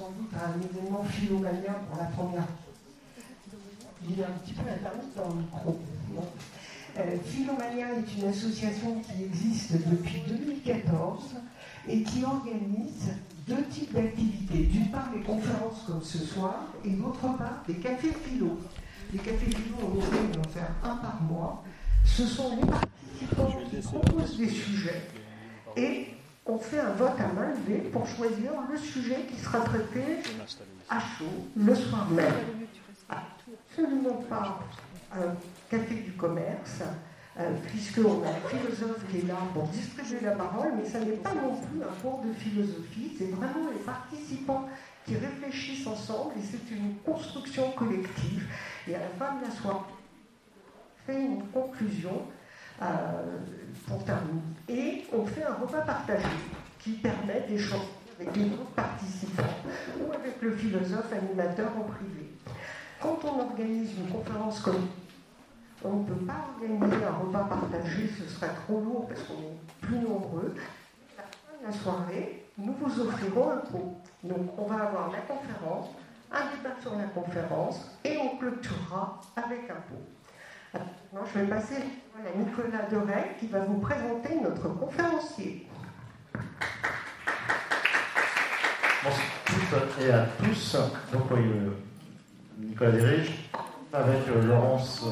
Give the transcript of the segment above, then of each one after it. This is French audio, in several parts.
sans doute à un événement Philomania pour la première fois. Il y a un petit peu Internet dans le micro. Bon. Philomania est une association qui existe depuis 2014 et qui organise deux types d'activités. D'une part, les conférences comme ce soir, et d'autre part, des cafés philo. Les cafés philo, on essaie d'en faire un par mois. Ce sont les participants qui proposent des sujets et on fait un vote à main levée pour choisir le sujet qui sera traité à chaud le soir même. Absolument pas un café du commerce, puisqu'on a un philosophe qui est là pour distribuer la parole, mais ça n'est pas non plus un cours de philosophie, c'est vraiment les participants qui réfléchissent ensemble et c'est une construction collective. Et à la fin de la soirée, on fait une conclusion pour terminer. Et on fait un repas partagé qui permet d'échanger avec les autres participants ou avec le philosophe animateur en privé. Quand on organise une conférence comme on ne peut pas organiser un repas partagé, ce serait trop lourd parce qu'on est plus nombreux. À la fin de la soirée, nous vous offrirons un pot. Donc on va avoir la conférence, un débat sur la conférence et on clôturera avec un pot. Maintenant, je vais passer à Nicolas Deray qui va vous présenter notre conférencier. Bonsoir à toutes et à tous. Donc, Nicolas Deray, avec Laurence,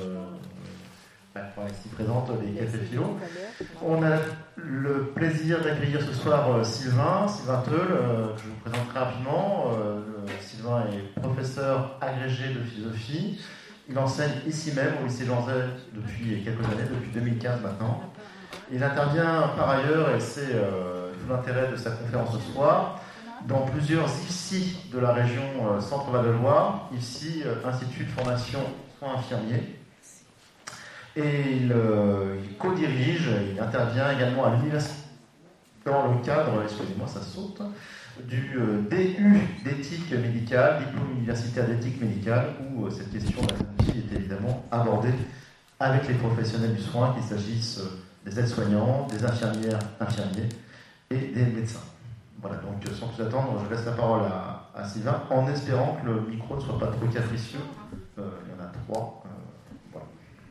ici présente des Cafés Philo. On a le plaisir d'accueillir ce soir Sylvain Teul, que je vous présenterai rapidement. Sylvain est professeur agrégé de philosophie. Il enseigne ici même au lycée Jean Zay depuis quelques années, depuis 2015 maintenant. Il intervient par ailleurs, et c'est tout l'intérêt de sa conférence ce soir, dans plusieurs IFSI de la région Centre-Val de Loire, IFSI, Institut de formation soins infirmiers. Et il co-dirige, il intervient également à l'université dans le cadre, excusez-moi ça saute, du DU d'éthique médicale, diplôme universitaire d'éthique médicale, où cette question de la philosophie est évidemment abordée avec les professionnels du soin, qu'il s'agisse des aides-soignants, des infirmières, infirmiers et des médecins. Voilà, donc sans plus attendre, je laisse la parole à Sylvain, en espérant que le micro ne soit pas trop capricieux. Il y en a 3. Voilà.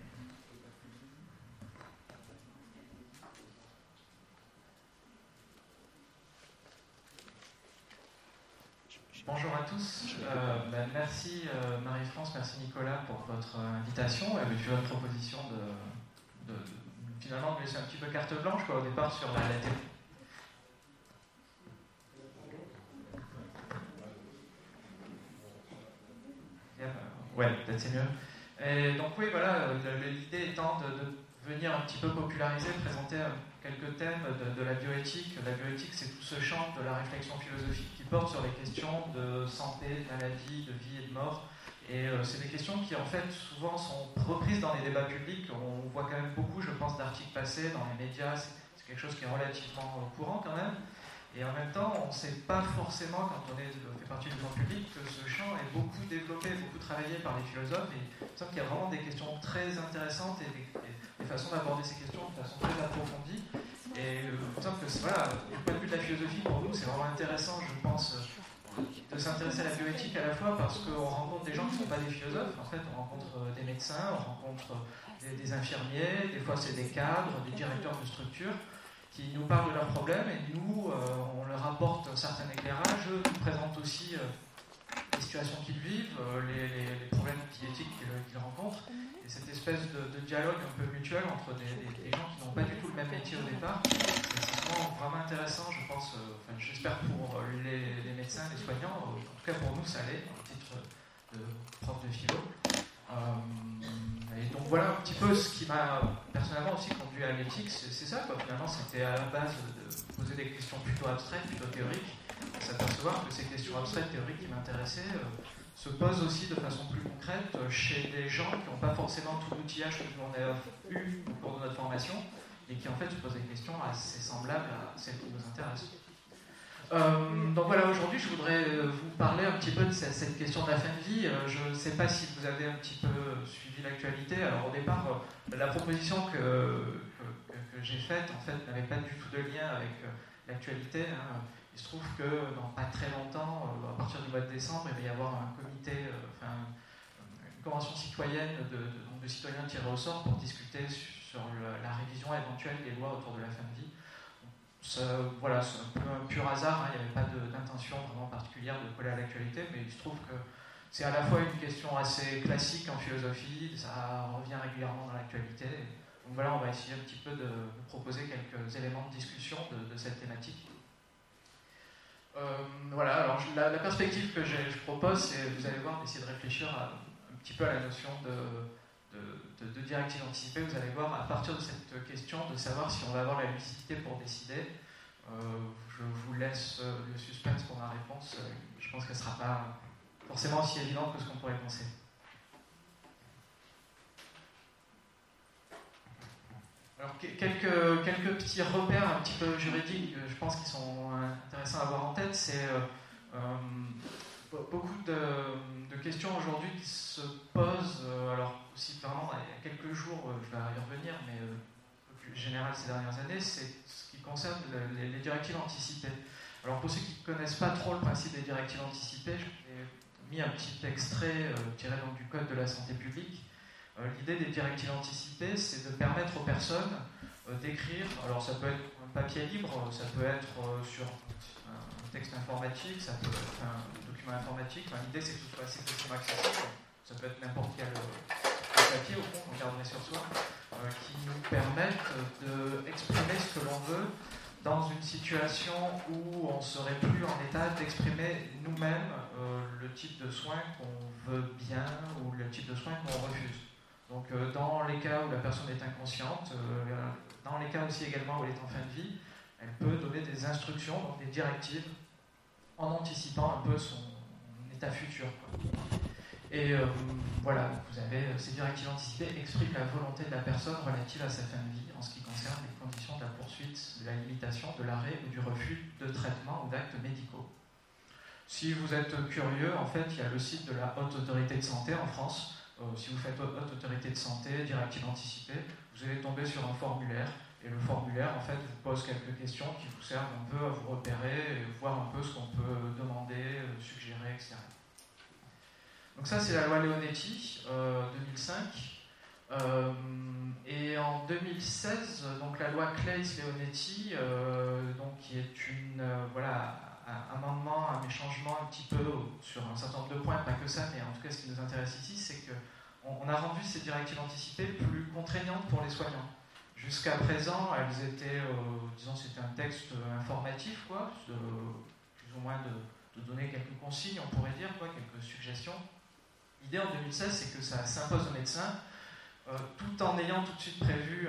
Bonjour à tous. Merci Marie-France, merci Nicolas pour votre invitation et puis votre proposition de finalement de laisser un petit peu carte blanche au départ sur la télé. Ouais, peut-être c'est mieux. Et donc oui, voilà, l'idée étant de venir un petit peu populariser, présenter quelques thèmes de la bioéthique. La bioéthique, c'est tout ce champ de la réflexion philosophique qui porte sur les questions de santé, de maladie, de vie et de mort. Et c'est des questions qui, en fait, souvent sont reprises dans les débats publics. On voit quand même beaucoup, je pense, d'articles passés dans les médias. C'est quelque chose qui est relativement courant quand même. Et en même temps, on ne sait pas forcément, quand on fait partie du grand public, que ce champ est beaucoup développé, beaucoup travaillé par les philosophes. Et il me semble qu'il y a vraiment des questions très intéressantes et des façons d'aborder ces questions de façon très approfondie. Et il me semble que, voilà, du point de vue de la philosophie, pour nous, c'est vraiment intéressant, je pense, de s'intéresser à la bioéthique à la fois parce qu'on rencontre des gens qui ne sont pas des philosophes. En fait, on rencontre des médecins, on rencontre des infirmiers, des fois c'est des cadres, des directeurs de structures, qui nous parlent de leurs problèmes et nous, on leur apporte un certain éclairage, eux nous présentent aussi les situations qu'ils vivent, les problèmes éthiques qu'ils rencontrent, et cette espèce de dialogue un peu mutuel entre des gens qui n'ont pas du tout le même métier au départ. Et c'est souvent vraiment intéressant, je pense, j'espère pour les médecins, les soignants, en tout cas pour nous ça l'est, à titre de prof de philo. Et donc voilà un petit peu ce qui m'a personnellement aussi conduit à l'éthique, c'est ça quoi. Finalement c'était à la base de poser des questions plutôt abstraites, plutôt théoriques, et s'apercevoir que ces questions abstraites, théoriques qui m'intéressaient se posent aussi de façon plus concrète chez des gens qui n'ont pas forcément tout l'outillage que nous on a eu au cours de notre formation et qui en fait se posent des questions assez semblables à celles qui nous intéressent. Donc voilà, aujourd'hui je voudrais vous parler un petit peu de cette question de la fin de vie. Je ne sais pas si vous avez un petit peu suivi l'actualité. Alors au départ, la proposition que j'ai faite en fait n'avait pas du tout de lien avec l'actualité. Il se trouve que dans pas très longtemps, à partir du mois de décembre, il va y avoir un comité, une convention citoyenne de citoyens tirés au sort pour discuter sur la révision éventuelle des lois autour de la fin de vie. Voilà, c'est un peu un pur hasard, il n'y avait pas d'intention vraiment particulière de coller à l'actualité, mais il se trouve que c'est à la fois une question assez classique en philosophie, ça revient régulièrement dans l'actualité. Donc voilà, on va essayer un petit peu de proposer quelques éléments de discussion de cette thématique. Voilà, alors la perspective que je propose, c'est, vous allez voir, d'essayer de réfléchir un petit peu à la notion de directive anticipée. Vous allez voir, à partir de cette question, de savoir si on va avoir la lucidité pour décider. Je vous laisse le suspense pour ma réponse. Je pense qu'elle ne sera pas forcément aussi évidente que ce qu'on pourrait penser. Alors, quelques petits repères un petit peu juridiques, je pense, qui sont intéressants à avoir en tête. C'est beaucoup de questions aujourd'hui qui se posent, alors aussi vraiment il y a quelques jours, je vais y revenir, mais un peu plus général ces dernières années, c'est ce qui concerne les directives anticipées. Alors pour ceux qui ne connaissent pas trop le principe des directives anticipées, je vous ai mis un petit extrait tiré donc du Code de la santé publique. L'idée des directives anticipées, c'est de permettre aux personnes d'écrire, alors ça peut être un papier libre, ça peut être sur un texte informatique, ça peut être un document informatique. Enfin, l'idée, c'est que ce soit assez facilement accessible. Ça peut être n'importe quel papier, au fond, qu'on garderait sur soi, qui nous permettent d'exprimer ce que l'on veut dans une situation où on ne serait plus en état d'exprimer nous-mêmes le type de soins qu'on veut bien ou le type de soins qu'on refuse. Donc dans les cas où la personne est inconsciente, dans les cas aussi également où elle est en fin de vie, elle peut donner des instructions, donc des directives, en anticipant un peu son état futur, quoi. Et voilà, vous avez ces directives anticipées expriment la volonté de la personne relative à sa fin de vie en ce qui concerne les conditions de la poursuite, de la limitation, de l'arrêt ou du refus de traitement ou d'actes médicaux. Si vous êtes curieux, en fait, il y a le site de la Haute Autorité de Santé en France. Si vous faites Haute Autorité de Santé, directive anticipée, vous allez tomber sur un formulaire. Et le formulaire, en fait, vous pose quelques questions qui vous servent un peu à vous repérer et voir un peu ce qu'on peut demander, suggérer, etc. Donc ça, c'est la loi Leonetti, 2005. Et en 2016, donc la loi Claeys-Leonetti, qui est un amendement, un changement un petit peu sur un certain nombre de points, pas que ça, mais en tout cas, ce qui nous intéresse ici, c'est qu'on a rendu ces directives anticipées plus contraignantes pour les soignants. Jusqu'à présent, elles étaient, disons, c'était un texte informatif, quoi, plus ou moins de donner quelques consignes, on pourrait dire, quoi, quelques suggestions. L'idée en 2016, c'est que ça s'impose aux médecins, tout en ayant tout de suite prévu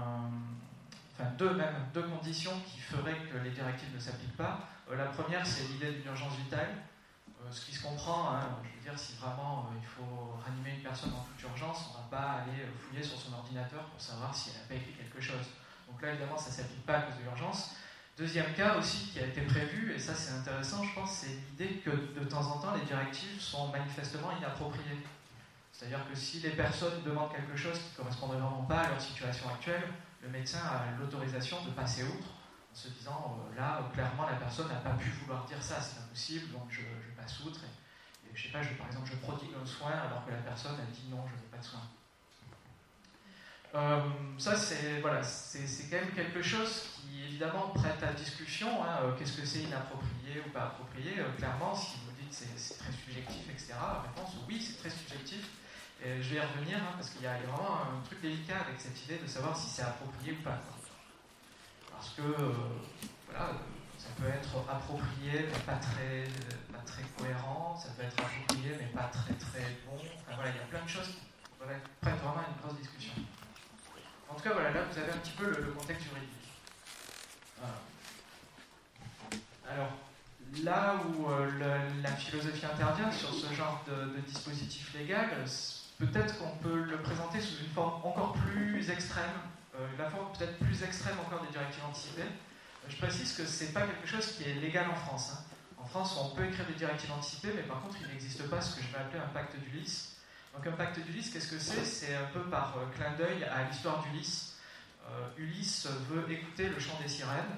deux conditions qui feraient que les directives ne s'appliquent pas. La première, c'est l'idée d'une urgence vitale, ce qui se comprend. Je veux dire, si vraiment il faut ranimer une personne en toute urgence, on ne va pas aller fouiller sur son ordinateur pour savoir si elle n'a pas écrit quelque chose. Donc là, évidemment, ça ne s'applique pas à cause de l'urgence. Deuxième cas aussi qui a été prévu, et ça c'est intéressant, je pense, c'est l'idée que de temps en temps, les directives sont manifestement inappropriées. C'est-à-dire que si les personnes demandent quelque chose qui ne correspondrait vraiment pas à leur situation actuelle, le médecin a l'autorisation de passer outre en se disant là, clairement, la personne n'a pas pu vouloir dire ça, c'est impossible, donc je passe outre. Et je sais pas, par exemple, je prodigue un soin alors que la personne a dit non, je ne veux pas de soin. Ça, c'est quand même quelque chose qui, évidemment, prête à discussion. Qu'est-ce que c'est inapproprié ou pas approprié? Clairement, si vous dites c'est très subjectif, etc., la réponse, oui, c'est très subjectif. Et je vais y revenir, parce qu'il y a vraiment un truc délicat avec cette idée de savoir si c'est approprié ou pas. Parce que, ça peut être approprié, mais pas très cohérent. Ça peut être approprié, mais pas très bon. Enfin, voilà, il y a plein de choses qui prêtent vraiment à une grosse discussion. En tout cas, voilà, là, vous avez un petit peu le contexte juridique. Alors, là où la philosophie intervient sur ce genre de dispositif légal, peut-être qu'on peut le présenter sous une forme encore plus extrême, la forme peut-être plus extrême encore des directives anticipées. Je précise que ce n'est pas quelque chose qui est légal en France. En France, on peut écrire des directives anticipées, mais par contre, il n'existe pas ce que je vais appeler un pacte d'Ulysse. Donc un pacte d'Ulysse, qu'est-ce que c'est? C'est un peu par clin d'œil à l'histoire d'Ulysse. Ulysse veut écouter le chant des sirènes,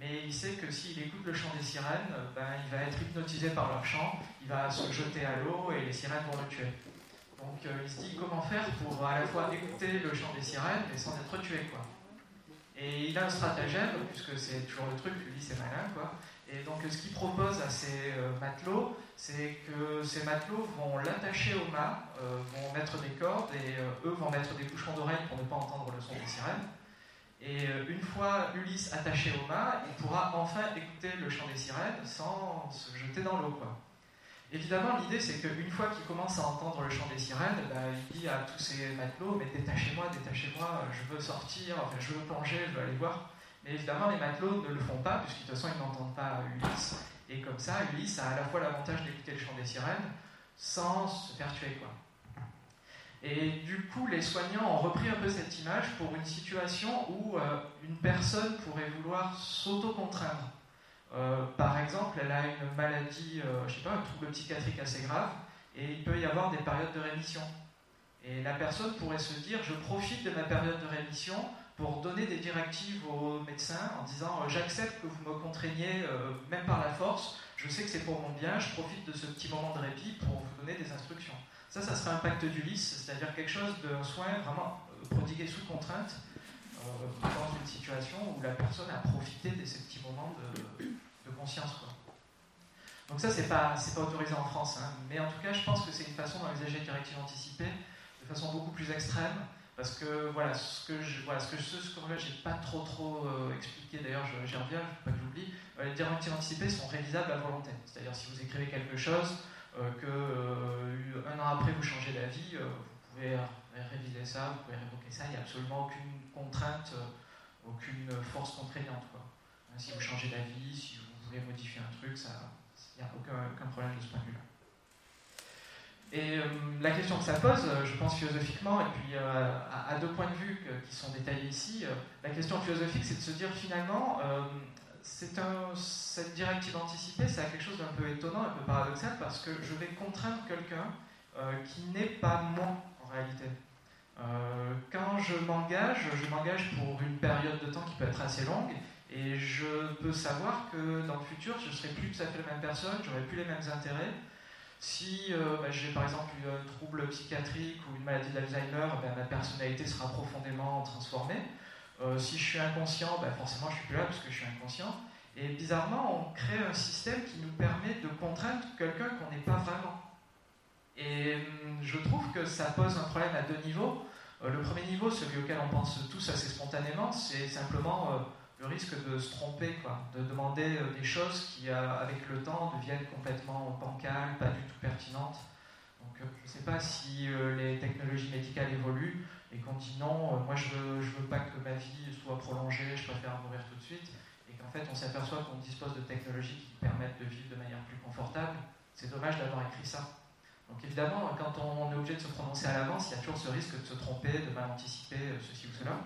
mais il sait que s'il écoute le chant des sirènes, il va être hypnotisé par leur chant, il va se jeter à l'eau et les sirènes vont le tuer. Donc il se dit comment faire pour à la fois écouter le chant des sirènes et sans être tué, quoi. Et il a un stratagème, puisque c'est toujours le truc, lui c'est malin, quoi. Et donc ce qu'il propose à ses matelots, c'est que ces matelots vont l'attacher au mât, vont mettre des cordes et eux vont mettre des bouchons d'oreilles pour ne pas entendre le son des sirènes. Et une fois Ulysse attaché au mât, il pourra enfin écouter le chant des sirènes sans se jeter dans l'eau, quoi. Évidemment, l'idée c'est qu'une fois qu'il commence à entendre le chant des sirènes, il dit à tous ses matelots, mais détachez-moi, je veux sortir, enfin, je veux plonger, je veux aller voir. Mais évidemment, les matelots ne le font pas, puisque de toute façon, ils n'entendent pas Ulysse. Et comme ça, Ulysse a à la fois l'avantage d'écouter le chant des sirènes sans se faire tuer, quoi. Et du coup, les soignants ont repris un peu cette image pour une situation où une personne pourrait vouloir s'auto-contraindre. Par exemple, elle a une maladie, un trouble psychiatrique assez grave, et il peut y avoir des périodes de rémission. Et la personne pourrait se dire, je profite de ma période de rémission pour donner des directives aux médecins en disant j'accepte que vous me contraigniez même par la force, je sais que c'est pour mon bien, je profite de ce petit moment de répit pour vous donner des instructions. Ça serait un pacte d'Ulysse, c'est-à-dire quelque chose d'un soin vraiment prodigué sous contrainte dans une situation où la personne a profité de ces petits moments de conscience, quoi. Donc ça, c'est pas autorisé en France, hein, mais en tout cas, je pense que c'est une façon d'envisager les directives anticipées de façon beaucoup plus extrême. Parce que voilà, ce que j'ai pas trop expliqué, d'ailleurs j'y reviens, il ne faut pas que j'oublie, les directives anticipées sont révisables à volonté. C'est-à-dire si vous écrivez quelque chose, un an après vous changez d'avis, vous pouvez réviser ça, vous pouvez révoquer ça, il n'y a absolument aucune contrainte, aucune force contraignante, quoi. Si vous changez d'avis, si vous voulez modifier un truc, il n'y a aucun problème de ce point de vue-là. Et la question que ça pose, je pense philosophiquement, et puis à deux points de vue qui sont détaillés ici, la question philosophique, c'est de se dire finalement, cette directive anticipée, c'est quelque chose d'un peu étonnant, un peu paradoxal, parce que je vais contraindre quelqu'un qui n'est pas moi en réalité. Quand je m'engage pour une période de temps qui peut être assez longue, et je peux savoir que dans le futur, je ne serai plus tout à fait la même personne, j'aurai plus les mêmes intérêts. Si j'ai par exemple eu un trouble psychiatrique ou une maladie d'Alzheimer, ma personnalité sera profondément transformée. Si je suis inconscient, forcément je ne suis plus là parce que je suis inconscient. Et bizarrement, on crée un système qui nous permet de contraindre quelqu'un qu'on n'est pas vraiment. Et je trouve que ça pose un problème à deux niveaux. Le premier niveau, celui auquel on pense tous assez spontanément, c'est simplement le risque de se tromper, quoi, de demander des choses qui, avec le temps, deviennent complètement bancales, pas du tout pertinentes. Donc, je ne sais pas si les technologies médicales évoluent et qu'on dit non, moi je veux pas que ma vie soit prolongée, je préfère mourir tout de suite, et qu'en fait on s'aperçoit qu'on dispose de technologies qui permettent de vivre de manière plus confortable. C'est dommage d'avoir écrit ça. Donc évidemment, quand on est obligé de se prononcer à l'avance, il y a toujours ce risque de se tromper, de mal anticiper ceci ou cela.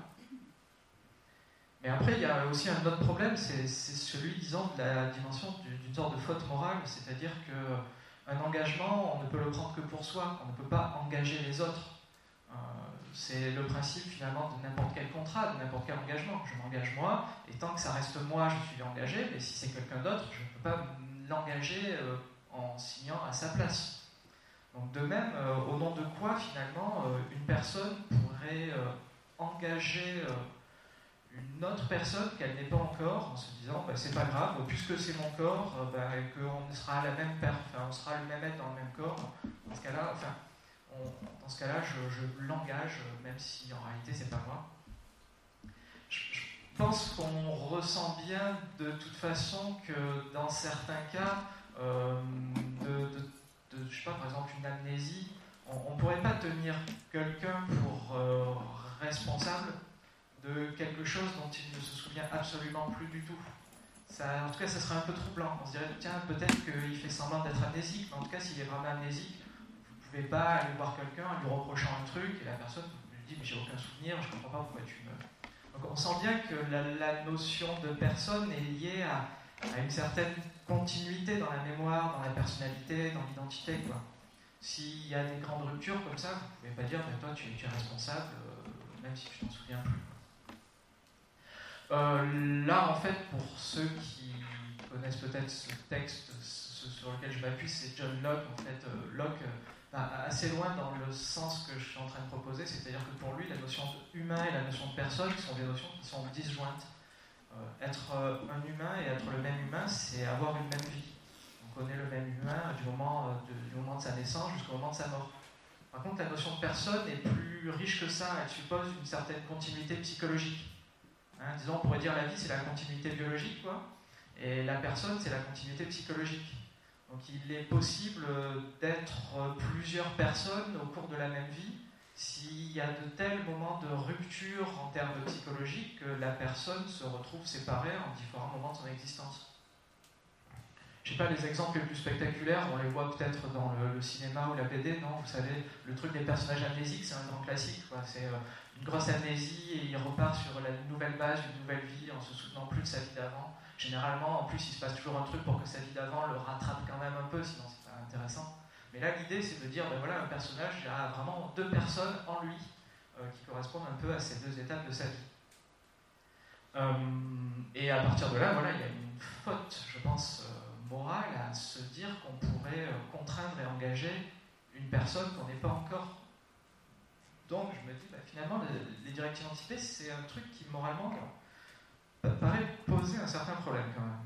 Mais après, il y a aussi un autre problème, c'est celui, disons, de la dimension d'une sorte de faute morale, c'est-à-dire qu'un engagement, on ne peut le prendre que pour soi, on ne peut pas engager les autres. C'est le principe finalement de n'importe quel contrat, de n'importe quel engagement. Je m'engage moi, et tant que ça reste moi, je suis engagé, mais si c'est quelqu'un d'autre, je ne peux pas l'engager en signant à sa place. Donc de même, au nom de quoi finalement une personne pourrait engager une autre personne qu'elle n'est pas encore, en se disant c'est pas grave, puisque c'est mon corps, et qu'on sera on sera le même être dans le même corps. Dans ce cas-là, je l'engage, même si en réalité c'est pas moi. Je pense qu'on ressent bien de toute façon que dans certains cas, je sais pas, par exemple une amnésie, on ne pourrait pas tenir quelqu'un pour responsable de quelque chose dont il ne se souvient absolument plus du tout. En tout cas, ça serait un peu troublant. On se dirait, tiens, peut-être qu'il fait semblant d'être amnésique, mais en tout cas, s'il est vraiment amnésique, vous ne pouvez pas aller voir quelqu'un en lui reprochant un truc, et la personne lui dit, mais j'ai aucun souvenir, je ne comprends pas pourquoi tu me... Donc on sent bien que la notion de personne est liée à une certaine continuité dans la mémoire, dans la personnalité, dans l'identité, quoi. S'il y a des grandes ruptures comme ça, vous ne pouvez pas dire, mais toi, tu es responsable, même si tu t'en souviens plus. Là, en fait, pour ceux qui connaissent peut-être ce texte, ce sur lequel je m'appuie, c'est John Locke. En fait, Locke va assez loin dans le sens que je suis en train de proposer, c'est-à-dire que pour lui, la notion d'humain et la notion de personne sont des notions qui sont disjointes. Être un humain et être le même humain, c'est avoir une même vie. On est le même humain du moment de sa naissance jusqu'au moment de sa mort. Par contre, la notion de personne est plus riche que ça. Elle suppose une certaine continuité psychologique. Disons, on pourrait dire la vie, c'est la continuité biologique, quoi. Et la personne, c'est la continuité psychologique. Donc il est possible d'être plusieurs personnes au cours de la même vie s'il y a de tels moments de rupture en termes psychologiques que la personne se retrouve séparée en différents moments de son existence. Je ne sais pas, les exemples les plus spectaculaires, on les voit peut-être dans le cinéma ou la BD, non? Vous savez, le truc des personnages amnésiques, c'est un grand classique, quoi. C'est une grosse amnésie et il repart sur la nouvelle base, une nouvelle vie en se souvenant plus de sa vie d'avant. Généralement, en plus, il se passe toujours un truc pour que sa vie d'avant le rattrape quand même un peu, sinon c'est pas intéressant. Mais là, l'idée, c'est de dire, ben voilà, un personnage a vraiment deux personnes en lui qui correspondent un peu à ces deux étapes de sa vie. Et à partir de là, voilà, il y a une faute, je pense, morale à se dire qu'on pourrait contraindre et engager une personne qu'on n'est pas encore. Donc, je me dis, ben, finalement, les directives anticipées, c'est un truc qui, moralement, paraît poser un certain problème quand même.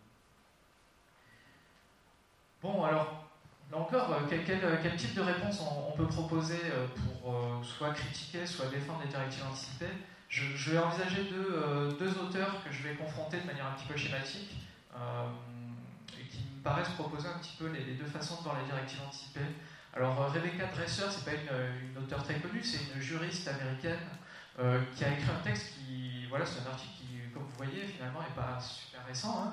Bon, alors, là encore, quel type de réponse on peut proposer pour soit critiquer, soit défendre les directives anticipées? Je vais envisager deux auteurs que je vais confronter de manière un petit peu schématique et qui me paraissent proposer un petit peu les deux façons de voir les directives anticipées. Alors, Rebecca Dresser, c'est pas une auteure très connue, c'est une juriste américaine qui a écrit un texte qui, voilà, c'est un article qui, comme vous voyez, finalement, n'est pas super récent,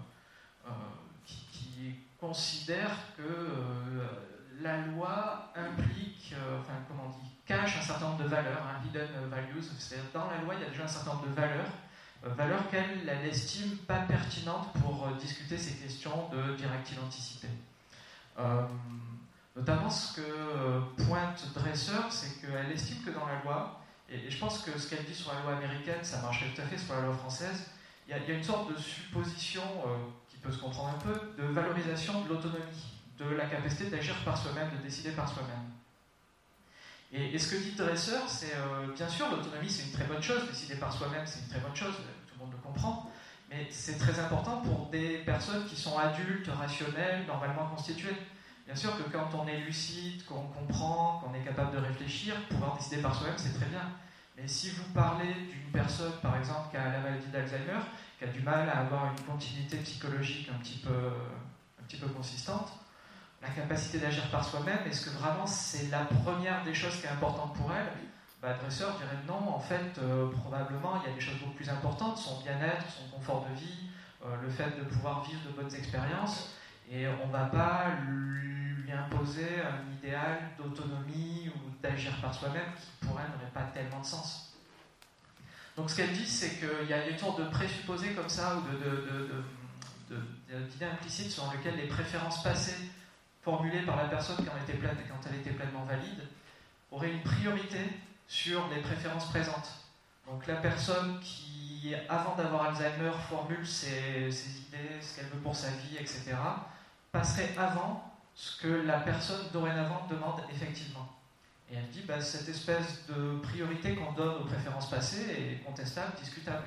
qui considère que la loi implique, cache un certain nombre de valeurs, hidden values, c'est-à-dire dans la loi, il y a déjà un certain nombre de valeurs qu'elle estime pas pertinentes pour discuter ces questions de directives anticipées. Notamment, ce que pointe Dresser, c'est qu'elle estime que dans la loi, et je pense que ce qu'elle dit sur la loi américaine, ça marcherait tout à fait sur la loi française, il y a une sorte de supposition qui peut se comprendre un peu, de valorisation de l'autonomie, de la capacité d'agir par soi-même, de décider par soi-même. Et ce que dit Dresser, c'est bien sûr, l'autonomie c'est une très bonne chose, décider par soi-même c'est une très bonne chose, tout le monde le comprend, mais c'est très important pour des personnes qui sont adultes, rationnelles, normalement constituées. Bien sûr que quand on est lucide, qu'on comprend, qu'on est capable de réfléchir, pouvoir décider par soi-même, c'est très bien. Mais si vous parlez d'une personne, par exemple, qui a la maladie d'Alzheimer, qui a du mal à avoir une continuité psychologique un petit peu consistante, la capacité d'agir par soi-même, est-ce que vraiment c'est la première des choses qui est importante pour elle? Dresser dirait non, en fait, probablement, il y a des choses beaucoup plus importantes, son bien-être, son confort de vie, le fait de pouvoir vivre de bonnes expériences, et on ne va pas lui imposer un idéal d'autonomie ou d'agir par soi-même qui pour elle n'aurait pas tellement de sens. Donc ce qu'elle dit, c'est qu'il y a une sorte de présupposé comme ça, ou d'idée implicite selon lequel les préférences passées formulées par la personne quand elle était pleinement valide auraient une priorité sur les préférences présentes. Donc la personne qui, avant d'avoir Alzheimer, formule ses idées, ce qu'elle veut pour sa vie, etc., passerait avant ce que la personne dorénavant demande effectivement. Et elle dit, cette espèce de priorité qu'on donne aux préférences passées est contestable, discutable.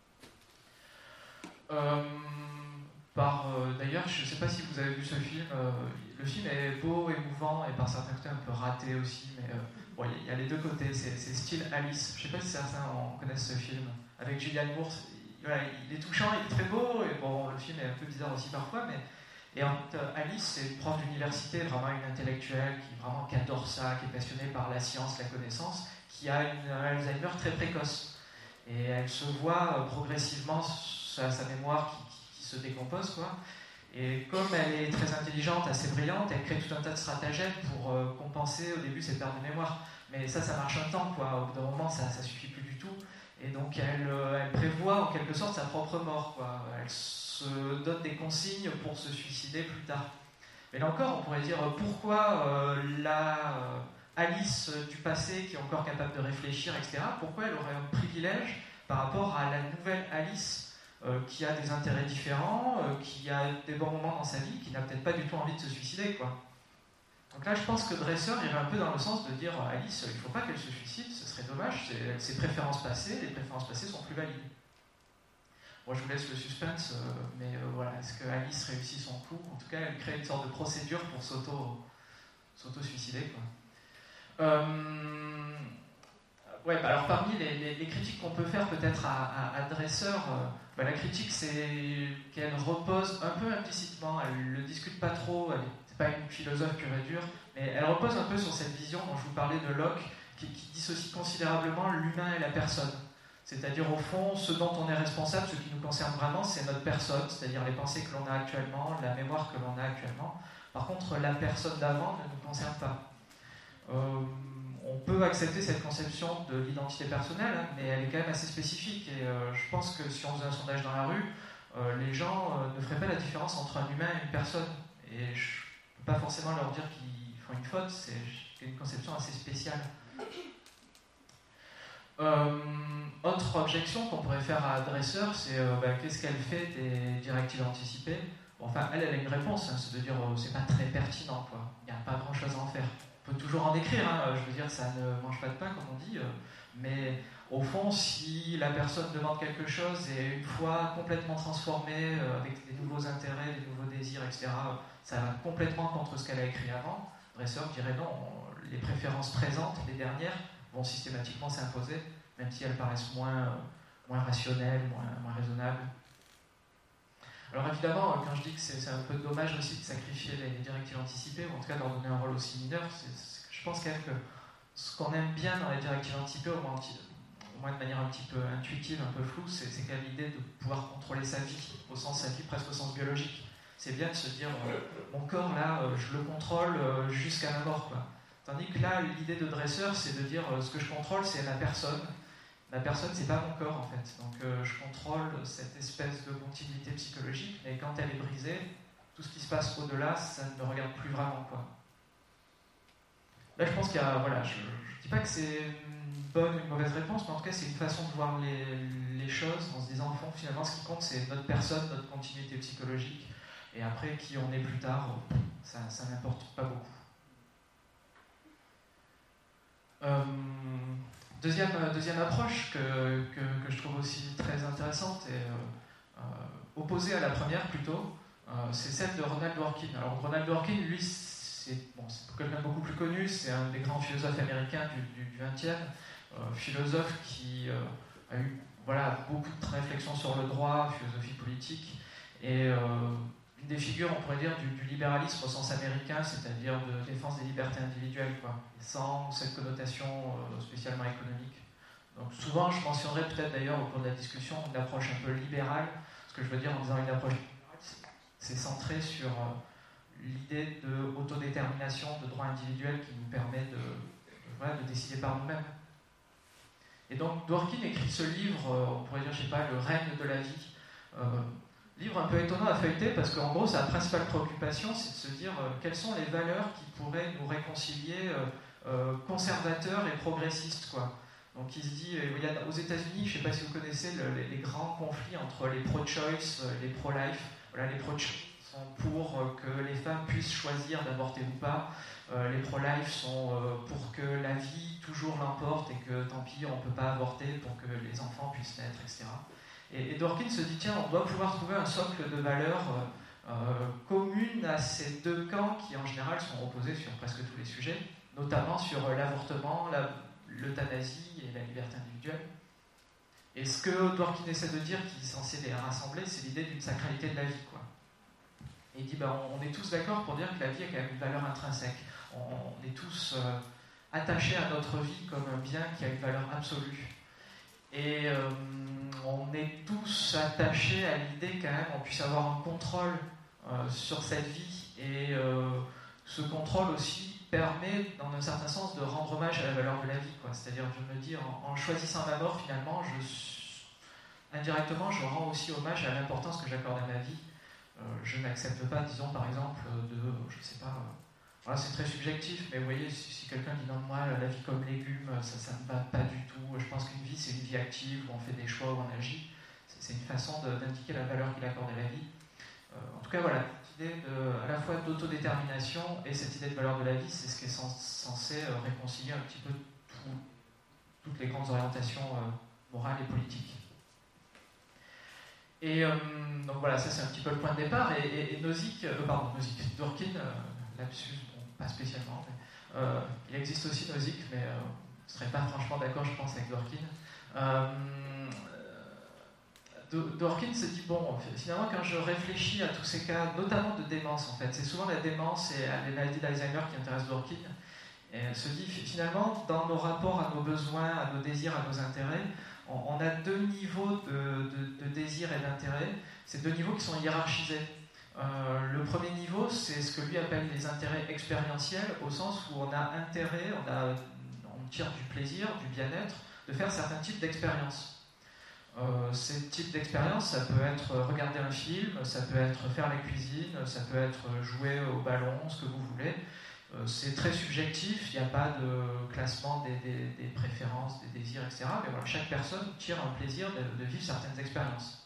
D'ailleurs, je ne sais pas si vous avez vu ce film, le film est beau, émouvant et par certains côtés un peu raté aussi, mais il y a les deux côtés, c'est style Alice. Je ne sais pas si certains connaissent ce film, avec Julianne Moore. Il est touchant, il est très beau, et bon, le film est un peu bizarre aussi parfois, mais... Et en fait, Alice, c'est une prof d'université, vraiment une intellectuelle qui adore ça, qui est passionnée par la science, la connaissance, qui a un Alzheimer très précoce. Et elle se voit progressivement sa mémoire qui se décompose, quoi. Et comme elle est très intelligente, assez brillante, elle crée tout un tas de stratagèmes pour compenser au début cette perte de mémoire. Mais ça marche un temps, quoi. Au bout d'un moment, ça suffit plus du tout. Et donc elle prévoit en quelque sorte sa propre mort, quoi. Elle se donne des consignes pour se suicider plus tard. Mais là encore, on pourrait dire pourquoi la Alice du passé, qui est encore capable de réfléchir, etc., pourquoi elle aurait un privilège par rapport à la nouvelle Alice qui a des intérêts différents, qui a des bons moments dans sa vie, qui n'a peut-être pas du tout envie de se suicider, quoi. Donc là, je pense que Dresser irait un peu dans le sens de dire Alice, il ne faut pas qu'elle se suicide, ce serait dommage, ses préférences passées, les préférences passées sont plus valides. Moi, je vous laisse le suspense, mais voilà, est-ce que Alice réussit son coup? En tout cas, elle crée une sorte de procédure pour s'auto-suicider, quoi. Ouais, bah alors parmi les critiques qu'on peut faire peut-être à Dresser, la critique c'est qu'elle repose un peu implicitement, elle ne le discute pas trop, c'est pas une philosophe pure et dure, mais elle repose un peu sur cette vision dont je vous parlais de Locke, qui dissocie considérablement l'humain et la personne. C'est-à-dire au fond, ce dont on est responsable, ce qui nous concerne vraiment, c'est notre personne, c'est-à-dire les pensées que l'on a actuellement, la mémoire que l'on a actuellement. Par contre, la personne d'avant ne nous concerne pas. On peut accepter cette conception de l'identité personnelle, hein, mais elle est quand même assez spécifique. Et je pense que si on faisait un sondage dans la rue, les gens ne feraient pas la différence entre un humain et une personne. Et je ne peux pas forcément leur dire qu'ils font une faute, c'est une conception assez spéciale. Autre objection qu'on pourrait faire à Dresser, c'est qu'est-ce qu'elle fait des directives anticipées? Bon, enfin, elle a une réponse, hein, c'est de dire c'est pas très pertinent, quoi. Il n'y a pas grand-chose à en faire. On peut toujours en écrire, hein, je veux dire, ça ne mange pas de pain, comme on dit, mais au fond, si la personne demande quelque chose et une fois complètement transformée, avec des nouveaux intérêts, des nouveaux désirs, etc., ça va complètement contre ce qu'elle a écrit avant, Dresser dirait non, les préférences présentes, les dernières, vont systématiquement s'imposer, même si elles paraissent moins rationnelles, moins raisonnables. Alors évidemment, quand je dis que c'est un peu dommage aussi de sacrifier les directives anticipées, ou en tout cas de leur donner un rôle aussi mineur, je pense quand même que ce qu'on aime bien dans les directives anticipées, au moins de manière un petit peu intuitive, un peu floue, c'est qu'il y a l'idée de pouvoir contrôler sa vie, presque au sens biologique. C'est bien de se dire, mon corps là, je le contrôle jusqu'à la mort, quoi. Tandis que là, l'idée de Dresser, c'est de dire ce que je contrôle, c'est la personne. La personne, c'est pas mon corps en fait. Donc je contrôle cette espèce de continuité psychologique, mais quand elle est brisée, tout ce qui se passe au-delà, ça ne me regarde plus vraiment, quoi. Là, je pense qu'il y a, voilà, je dis pas que c'est une bonne ou une mauvaise réponse, mais en tout cas, c'est une façon de voir les choses en se disant, au fond, finalement, ce qui compte, c'est notre personne, notre continuité psychologique, et après, qui on est plus tard, ça n'importe pas beaucoup. Deuxième approche que je trouve aussi très intéressante et opposée à la première plutôt, c'est celle de Ronald Dworkin. Alors Ronald Dworkin, lui, c'est quelqu'un de beaucoup plus connu, c'est un des grands philosophes américains du XXe, philosophe qui a eu beaucoup de réflexions sur le droit, philosophie politique, et une des figures, on pourrait dire, du libéralisme au sens américain, c'est-à-dire de défense des libertés individuelles, quoi, sans cette connotation spécialement économique. Donc souvent, je mentionnerai peut-être d'ailleurs au cours de la discussion une approche un peu libérale. Ce que je veux dire en disant une approche libérale, c'est centré sur l'idée d'autodétermination, de droit individuel qui nous permet de décider par nous-mêmes. Et donc Dworkin écrit ce livre, on pourrait dire, je sais pas, Le règne de la vie. Livre un peu étonnant à feuilleter parce qu'en gros sa principale préoccupation c'est de se dire quelles sont les valeurs qui pourraient nous réconcilier conservateurs et progressistes, quoi. Donc il se dit, il y a, aux États-Unis, je ne sais pas si vous connaissez les grands conflits entre les pro-choice, les pro-life. Voilà, les pro-choice sont pour que les femmes puissent choisir d'avorter ou pas. Les pro-life sont pour que la vie toujours l'emporte et que tant pis on ne peut pas avorter pour que les enfants puissent naître, etc. Et Dworkin se dit, tiens, on doit pouvoir trouver un socle de valeurs communes à ces deux camps qui, en général, sont opposés sur presque tous les sujets, notamment sur l'avortement, l'euthanasie et la liberté individuelle. Et ce que Dworkin essaie de dire, qui est censé les rassembler, c'est l'idée d'une sacralité de la vie, quoi. Et il dit, on est tous d'accord pour dire que la vie a quand même une valeur intrinsèque. On est tous attachés à notre vie comme un bien qui a une valeur absolue. Et on est tous attachés à l'idée quand même qu'on puisse avoir un contrôle sur cette vie. Et ce contrôle aussi permet, dans un certain sens, de rendre hommage à la valeur de la vie, quoi. C'est-à-dire, je me dis, en choisissant ma mort, finalement, indirectement, je rends aussi hommage à l'importance que j'accorde à ma vie. Je n'accepte pas, disons, par exemple, Voilà, c'est très subjectif, mais vous voyez, si quelqu'un dit non, moi, la vie comme légume, ça ne me va pas du tout. Je pense qu'une vie, c'est une vie active, où on fait des choix, où on agit. C'est une façon d'indiquer la valeur qu'il accorde à la vie. En tout cas, voilà, cette idée à la fois d'autodétermination et cette idée de valeur de la vie, c'est ce qui est censé réconcilier un petit peu toutes les grandes orientations morales et politiques. Et donc voilà, ça c'est un petit peu le point de départ. Et Dworkin, lapsus, bon, pas spécialement, mais, il existe aussi Nozick, mais je ne serais pas franchement d'accord, je pense, avec Dworkin. Dworkin se dit, bon, finalement, quand je réfléchis à tous ces cas, notamment de démence, en fait, c'est souvent la démence et les maladies d'Alzheimer qui intéressent Dworkin, et elle se dit, finalement, dans nos rapports à nos besoins, à nos désirs, à nos intérêts, on a deux niveaux de désir et d'intérêt. Ces deux niveaux qui sont hiérarchisés. Le premier niveau, c'est ce que lui appelle les intérêts expérientiels, au sens où on a intérêt, on tire du plaisir, du bien-être, de faire certains types d'expériences. Ces types d'expériences, ça peut être regarder un film, ça peut être faire la cuisine, ça peut être jouer au ballon, ce que vous voulez. C'est très subjectif, il n'y a pas de classement des préférences, des désirs, etc. Mais voilà, chaque personne tire un plaisir de vivre certaines expériences.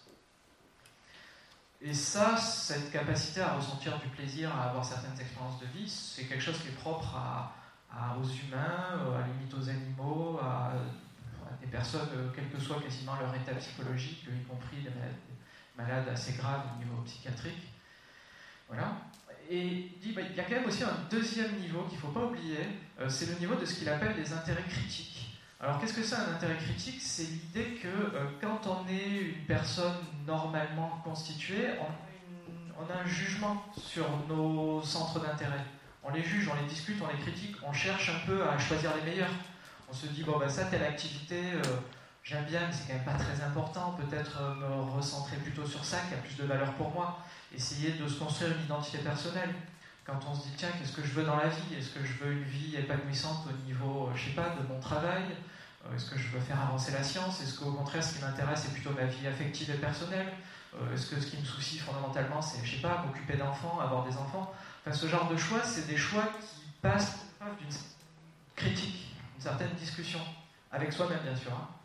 Et ça, cette capacité à ressentir du plaisir, à avoir certaines expériences de vie, c'est quelque chose qui est propre aux humains, à la limite aux animaux, à des personnes, quel que soit quasiment leur état psychologique, y compris les malades assez graves au niveau psychiatrique. Voilà. Et il dit, il y a quand même aussi un deuxième niveau qu'il ne faut pas oublier, c'est le niveau de ce qu'il appelle les intérêts critiques. Alors qu'est-ce que c'est un intérêt critique? C'est l'idée que quand on est une personne normalement constituée, on a un jugement sur nos centres d'intérêt. On les juge, on les discute, on les critique, on cherche un peu à choisir les meilleurs. On se dit, bon ben ça, telle activité, j'aime bien, mais c'est quand même pas très important, peut-être me recentrer plutôt sur ça qui a plus de valeur pour moi. Essayer de se construire une identité personnelle. Quand on se dit, tiens, qu'est-ce que je veux dans la vie? Est-ce que je veux une vie épanouissante au niveau, je sais pas, de mon travail? Est-ce que je veux faire avancer la science? Est-ce qu'au contraire, ce qui m'intéresse, c'est plutôt ma vie affective et personnelle? Est-ce que ce qui me soucie fondamentalement, c'est, je sais pas, m'occuper d'enfants, avoir des enfants? Enfin, ce genre de choix, c'est des choix qui passent d'une critique, d'une certaine discussion, avec soi-même, bien sûr. Hein.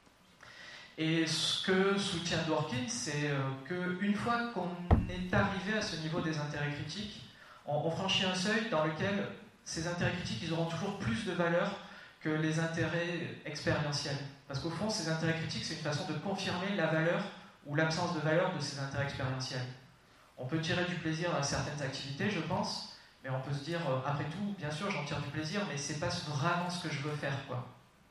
Et ce que soutient Dworkin, c'est qu'une fois qu'on est arrivé à ce niveau des intérêts critiques, on franchit un seuil dans lequel ces intérêts critiques, ils auront toujours plus de valeur que les intérêts expérientiels. Parce qu'au fond, ces intérêts critiques, c'est une façon de confirmer la valeur ou l'absence de valeur de ces intérêts expérientiels. On peut tirer du plaisir à certaines activités, je pense, mais on peut se dire, après tout, bien sûr, j'en tire du plaisir, mais c'est pas vraiment ce que je veux faire, quoi.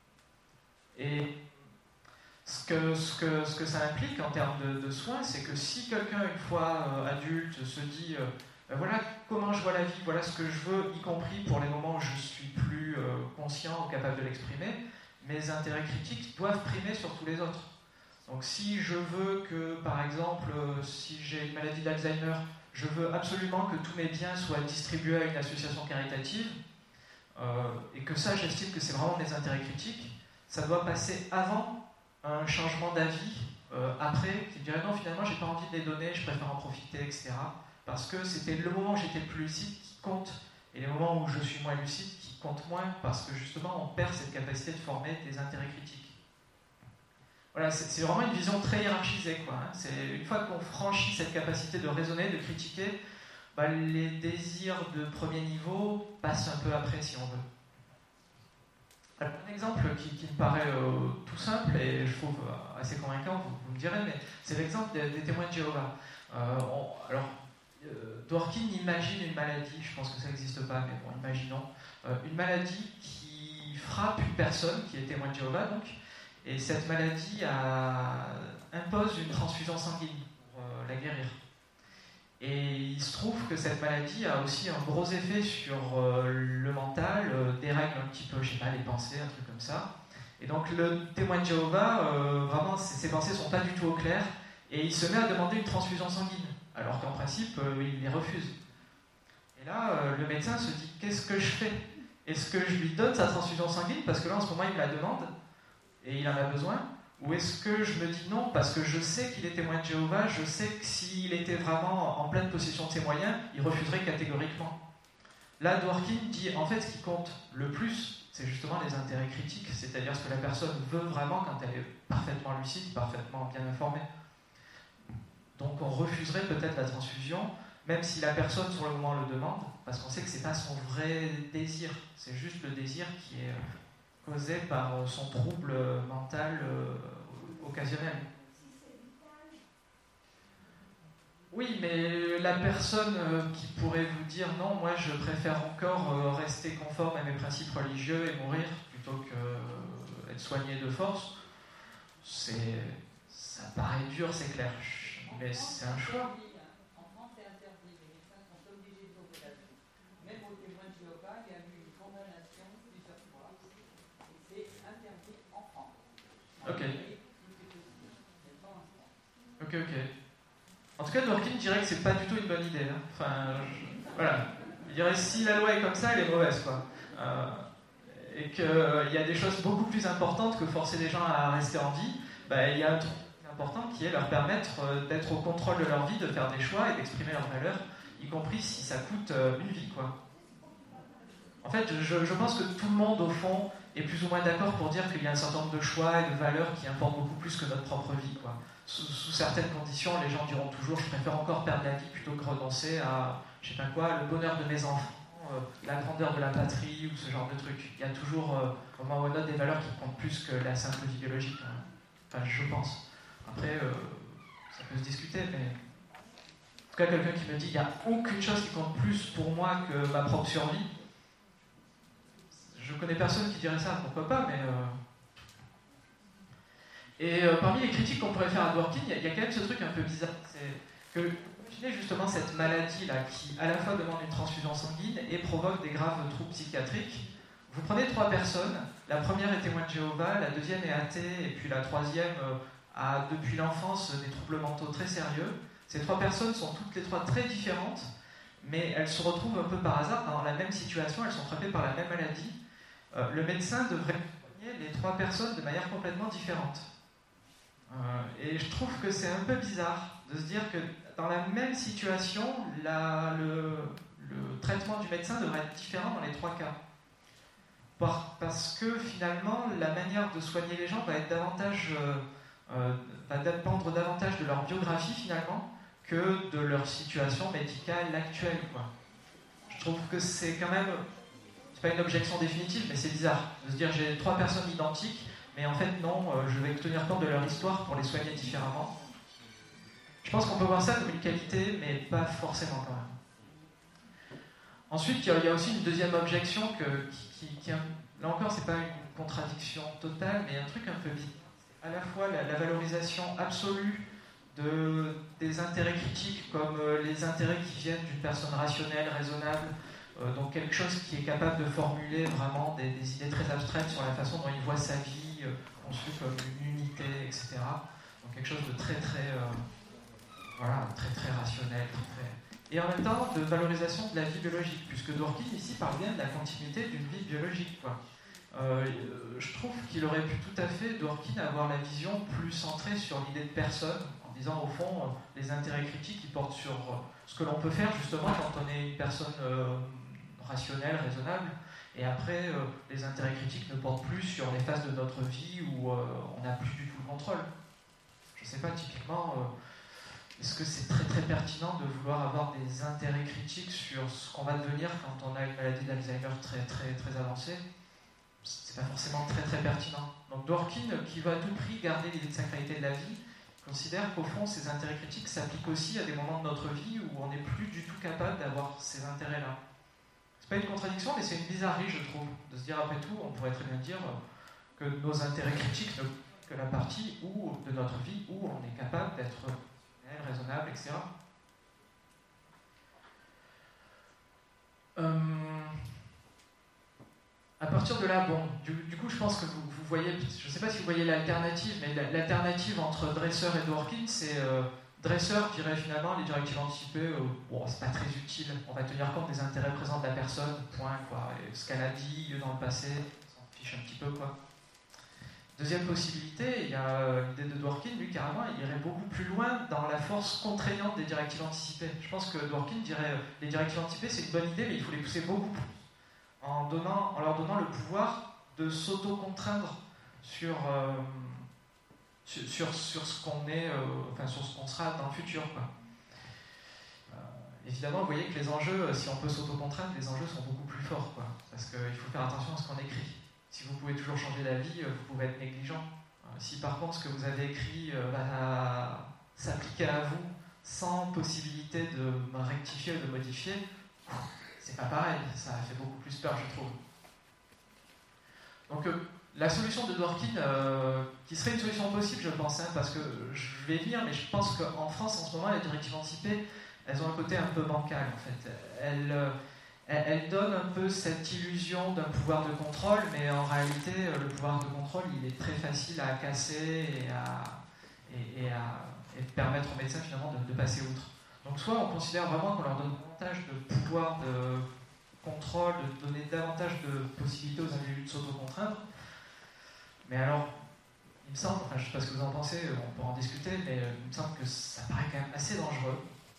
Et ce que ça implique en termes de soins, c'est que si quelqu'un, une fois adulte, se dit ben voilà comment je vois la vie, voilà ce que je veux, y compris pour les moments où je suis plus conscient ou capable de l'exprimer, mes intérêts critiques doivent primer sur tous les autres. Donc si je veux que, par exemple, si j'ai une maladie d'Alzheimer, je veux absolument que tous mes biens soient distribués à une association caritative, et que ça, j'estime que c'est vraiment des intérêts critiques, ça doit passer avant un changement d'avis après, qui dirait non, finalement, j'ai pas envie de les donner, je préfère en profiter, etc. Parce que c'était le moment où j'étais le plus lucide qui compte, et les moments où je suis moins lucide qui comptent moins, parce que justement, on perd cette capacité de former des intérêts critiques. Voilà, c'est vraiment une vision très hiérarchisée, quoi. Hein. C'est une fois qu'on franchit cette capacité de raisonner, de critiquer, bah, les désirs de premier niveau passent un peu après, si on veut. Alors, un exemple qui me paraît tout simple et je trouve assez convaincant, vous me direz, mais c'est l'exemple des témoins de Jéhovah. Dworkin imagine une maladie, je pense que ça n'existe pas, mais bon, imaginons, une maladie qui frappe une personne qui est témoin de Jéhovah, donc, et cette maladie impose une transfusion sanguine pour la guérir. Et il se trouve que cette maladie a aussi un gros effet sur le mental, dérègle un petit peu, je sais pas, les pensées, un truc comme ça. Et donc le témoin de Jéhovah, vraiment, ses pensées ne sont pas du tout au clair, et il se met à demander une transfusion sanguine, alors qu'en principe, il les refuse. Et là, le médecin se dit, qu'est-ce que je fais? Est-ce que je lui donne sa transfusion sanguine, parce que là, en ce moment, il me la demande, et il en a besoin? Ou est-ce que je me dis non, parce que je sais qu'il est témoin de Jéhovah, je sais que s'il était vraiment en pleine possession de ses moyens, il refuserait catégoriquement. Là, Dworkin dit, en fait, ce qui compte le plus, c'est justement les intérêts critiques, c'est-à-dire ce que la personne veut vraiment quand elle est parfaitement lucide, parfaitement bien informée. Donc on refuserait peut-être la transfusion, même si la personne sur le moment le demande, parce qu'on sait que ce n'est pas son vrai désir, c'est juste le désir qui est causé par son trouble mental occasionnel. Oui, mais la personne qui pourrait vous dire non, moi je préfère encore rester conforme à mes principes religieux et mourir plutôt que être soigné de force, ça paraît dur, c'est clair, mais c'est un choix. En France, c'est interdit. Les médecins sont obligés de sauver la vie. Même au témoin de Jéhovah, il y a eu une condamnation plusieurs fois. Et c'est interdit en France. Ok. Ok. En tout cas, Dworkin dirait que c'est pas du tout une bonne idée. Hein. Enfin, voilà. Il dirait si la loi est comme ça, elle est mauvaise, quoi. Et qu'il y a des choses beaucoup plus importantes que forcer les gens à rester en vie. Il y a un truc important qui est leur permettre d'être au contrôle de leur vie, de faire des choix et d'exprimer leurs valeurs, y compris si ça coûte une vie, quoi. En fait, je pense que tout le monde, au fond, est plus ou moins d'accord pour dire qu'il y a un certain nombre de choix et de valeurs qui importent beaucoup plus que notre propre vie, quoi. Sous certaines conditions, les gens diront toujours « je préfère encore perdre la vie plutôt que renoncer à, je sais pas quoi, le bonheur de mes enfants, la grandeur de la patrie ou ce genre de trucs ». Il y a toujours, au moment où on a des valeurs qui comptent plus que la simple vie biologique. Hein. Enfin, je pense. Après, ça peut se discuter, mais... En tout cas, quelqu'un qui me dit « il n'y a aucune chose qui compte plus pour moi que ma propre survie », je connais personne qui dirait ça, pourquoi pas, mais... Et parmi les critiques qu'on pourrait faire à Dworkin, il y a quand même ce truc un peu bizarre, c'est que, imaginez justement cette maladie-là qui à la fois demande une transfusion sanguine et provoque des graves troubles psychiatriques. Vous prenez 3 personnes, la première est témoin de Jéhovah, la deuxième est athée, et puis la troisième a depuis l'enfance des troubles mentaux très sérieux. Ces 3 personnes sont toutes les 3 très différentes, mais elles se retrouvent un peu par hasard dans la même situation, elles sont frappées par la même maladie. Le médecin devrait soigner les 3 personnes de manière complètement différente. Et je trouve que c'est un peu bizarre de se dire que dans la même situation, le traitement du médecin devrait être différent dans les 3 cas. Parce que finalement, la manière de soigner les gens va être va dépendre davantage de leur biographie finalement que de leur situation médicale actuelle, quoi. Je trouve que c'est quand même, c'est pas une objection définitive, mais c'est bizarre de se dire j'ai 3 personnes identiques. Mais en fait, non, je vais tenir compte de leur histoire pour les soigner différemment. Je pense qu'on peut voir ça comme une qualité, mais pas forcément quand même. Ensuite, il y a aussi une deuxième objection qui là encore, c'est pas une contradiction totale, mais un truc un peu bizarre. À la fois la valorisation absolue des intérêts critiques, comme les intérêts qui viennent d'une personne rationnelle, raisonnable, donc quelque chose qui est capable de formuler vraiment des idées très abstraites sur la façon dont il voit sa vie, conçue comme une unité, etc. Donc quelque chose de très rationnel. Et en même temps, de valorisation de la vie biologique, puisque Dworkin ici parle bien de la continuité d'une vie biologique, quoi. Je trouve qu'il aurait pu tout à fait, Dworkin, avoir la vision plus centrée sur l'idée de personne, en disant au fond, les intérêts critiques ils portent sur ce que l'on peut faire justement quand on est une personne rationnelle, raisonnable, et après les intérêts critiques ne portent plus sur les phases de notre vie où on n'a plus du tout le contrôle. Je ne sais pas, typiquement, est-ce que c'est très pertinent de vouloir avoir des intérêts critiques sur ce qu'on va devenir quand on a une maladie d'Alzheimer très avancée? C'est pas forcément très pertinent. Donc Dworkin, qui veut à tout prix garder l'idée de sacralité de la vie, considère qu'au fond, ces intérêts critiques s'appliquent aussi à des moments de notre vie où on n'est plus du tout capable d'avoir ces intérêts-là. C'est pas une contradiction, mais c'est une bizarrerie, je trouve, de se dire après tout, on pourrait très bien dire que nos intérêts critiques ne sont que la partie de notre vie où on est capable d'être raisonnable, etc. À partir de là, bon, du coup, je pense que vous voyez, je ne sais pas si vous voyez l'alternative, mais l'alternative entre Dresser et Dworkin, c'est Dresser dirait finalement les directives anticipées, bon, c'est pas très utile, on va tenir compte des intérêts présents de la personne, point, quoi. Et ce qu'elle a dit dans le passé, on s'en fiche un petit peu, quoi. Deuxième possibilité, il y a l'idée de Dworkin, lui carrément, il irait beaucoup plus loin dans la force contraignante des directives anticipées. Je pense que Dworkin dirait les directives anticipées c'est une bonne idée, mais il faut les pousser beaucoup plus en leur donnant le pouvoir de s'auto-contraindre sur ce qu'on est, sur ce qu'on sera dans le futur, quoi. Évidemment, vous voyez que les enjeux, si on peut s'auto-contraindre, les enjeux sont beaucoup plus forts, quoi, parce qu'il faut faire attention à ce qu'on écrit. Si vous pouvez toujours changer d'avis, vous pouvez être négligent. Si par contre ce que vous avez écrit va s'appliquer à vous sans possibilité de rectifier ou de modifier, c'est pas pareil, ça fait beaucoup plus peur, je trouve. Donc la solution de Dworkin, qui serait une solution possible, je pense, parce que je vais lire, mais je pense qu'en France, en ce moment, les directives anticipées, elles ont un côté un peu bancal, en fait. Elle donne un peu cette illusion d'un pouvoir de contrôle, mais en réalité, le pouvoir de contrôle, il est très facile à casser et permettre aux médecins finalement de passer outre. Donc soit on considère vraiment qu'on leur donne davantage de pouvoir de contrôle, de donner davantage de possibilités aux individus de s'auto-contraindre, mais alors, il me semble, je ne sais pas ce que vous en pensez, on peut en discuter, mais il me semble que ça paraît quand même assez dangereux.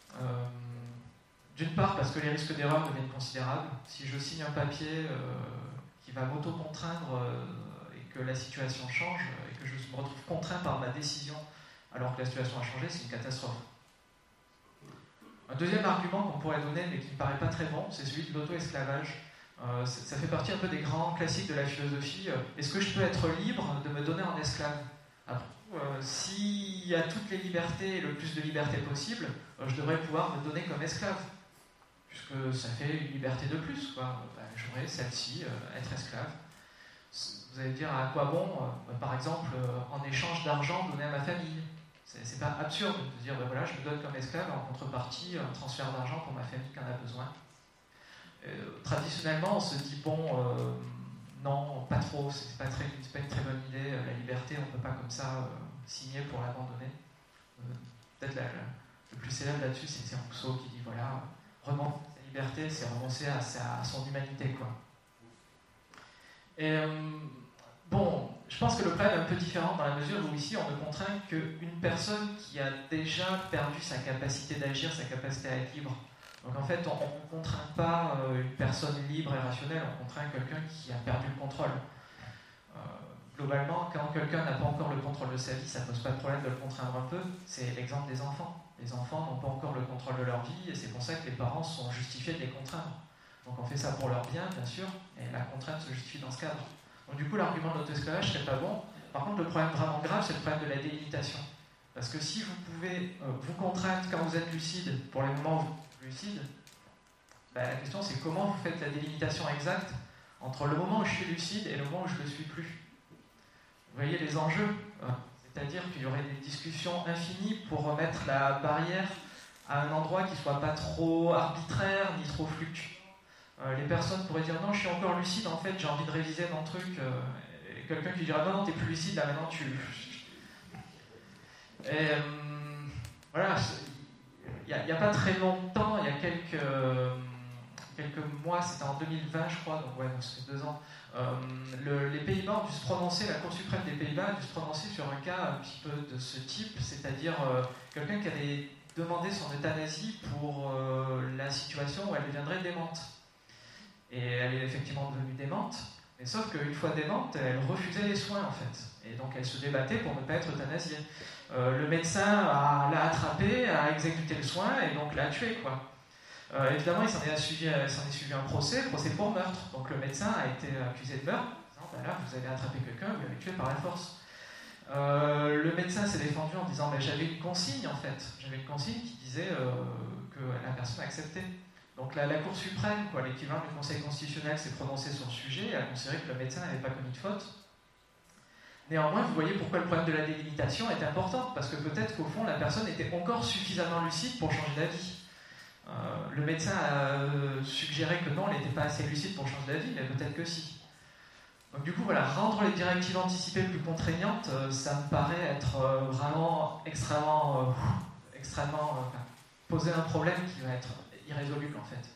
D'une part parce que les risques d'erreur deviennent considérables. Si je signe un papier qui va m'auto-contraindre et que la situation change et que je me retrouve contraint par ma décision alors que la situation a changé, c'est une catastrophe. Un deuxième argument qu'on pourrait donner mais qui ne paraît pas très bon, c'est celui de l'auto-esclavage. Ça fait partie un peu des grands classiques de la philosophie. Est-ce que je peux être libre de me donner en esclave ? Après, s'il y a toutes les libertés et le plus de libertés possible, je devrais pouvoir me donner comme esclave. Puisque ça fait une liberté de plus, quoi. J'aurais celle-ci, être esclave. Vous allez dire à quoi bon, par exemple, en échange d'argent donné à ma famille. C'est pas absurde de dire, voilà, je me donne comme esclave en contrepartie un transfert d'argent pour ma famille qui en a besoin. Traditionnellement, on se dit, non, pas trop, c'est pas une très bonne idée, la liberté, on ne peut pas comme ça signer pour l'abandonner. Peut-être le plus célèbre là-dessus, c'est Rousseau qui dit, voilà, renoncer à sa liberté, c'est renoncer à son humanité, quoi. Et je pense que le problème est un peu différent dans la mesure où ici on ne contraint qu'une personne qui a déjà perdu sa capacité d'agir, sa capacité à être libre. Donc en fait, on ne contraint pas une personne libre et rationnelle, on contraint quelqu'un qui a perdu le contrôle. Globalement, quand quelqu'un n'a pas encore le contrôle de sa vie, ça ne pose pas de problème de le contraindre un peu. C'est l'exemple des enfants. Les enfants n'ont pas encore le contrôle de leur vie et c'est pour ça que les parents sont justifiés de les contraindre. Donc on fait ça pour leur bien, bien sûr, et la contrainte se justifie dans ce cadre. Donc du coup, l'argument de l'auto-esclavage serait pas bon. Par contre, le problème vraiment grave, c'est le problème de la délimitation. Parce que si vous pouvez vous contraindre quand vous êtes lucide, pour les moments où vous êtes lucide, la question c'est comment vous faites la délimitation exacte entre le moment où je suis lucide et le moment où je ne le suis plus. Vous voyez les enjeux, c'est-à-dire qu'il y aurait des discussions infinies pour remettre la barrière à un endroit qui ne soit pas trop arbitraire ni trop fluctuant. Les personnes pourraient dire non, je suis encore lucide, en fait j'ai envie de réviser mon truc, et quelqu'un qui dira non, t'es plus lucide, là maintenant tu... Et voilà, il n'y a pas très longtemps, il y a quelques mois, c'était en 2020 je crois, donc ça fait 2 ans, les Pays-Bas ont dû se prononcer, la Cour suprême des Pays-Bas a dû se prononcer sur un cas un petit peu de ce type, c'est-à-dire quelqu'un qui avait demandé son euthanasie pour la situation où elle deviendrait démente. Et elle est effectivement devenue démente, mais sauf qu'une fois démente, elle refusait les soins en fait. Et donc elle se débattait pour ne pas être euthanasiée. Le médecin l'a attrapée, a exécuté le soin et donc l'a tuée, quoi. Évidemment, il s'en est suivi un procès pour meurtre. Donc le médecin a été accusé de meurtre. Là, vous avez attrapé quelqu'un, vous l'avez tué par la force. Le médecin s'est défendu en disant mais j'avais une consigne en fait. J'avais une consigne qui disait que la personne acceptait. Donc la Cour suprême, l'équivalent du Conseil constitutionnel, s'est prononcé sur le sujet et a considéré que le médecin n'avait pas commis de faute. Néanmoins, vous voyez pourquoi le problème de la délimitation est important, parce que peut-être qu'au fond, la personne était encore suffisamment lucide pour changer d'avis. Le médecin a suggéré que non, elle n'était pas assez lucide pour changer d'avis, mais peut-être que si. Donc du coup, voilà, rendre les directives anticipées plus contraignantes, ça me paraît être vraiment extrêmement poser un problème qui va être irrésoluble en fait.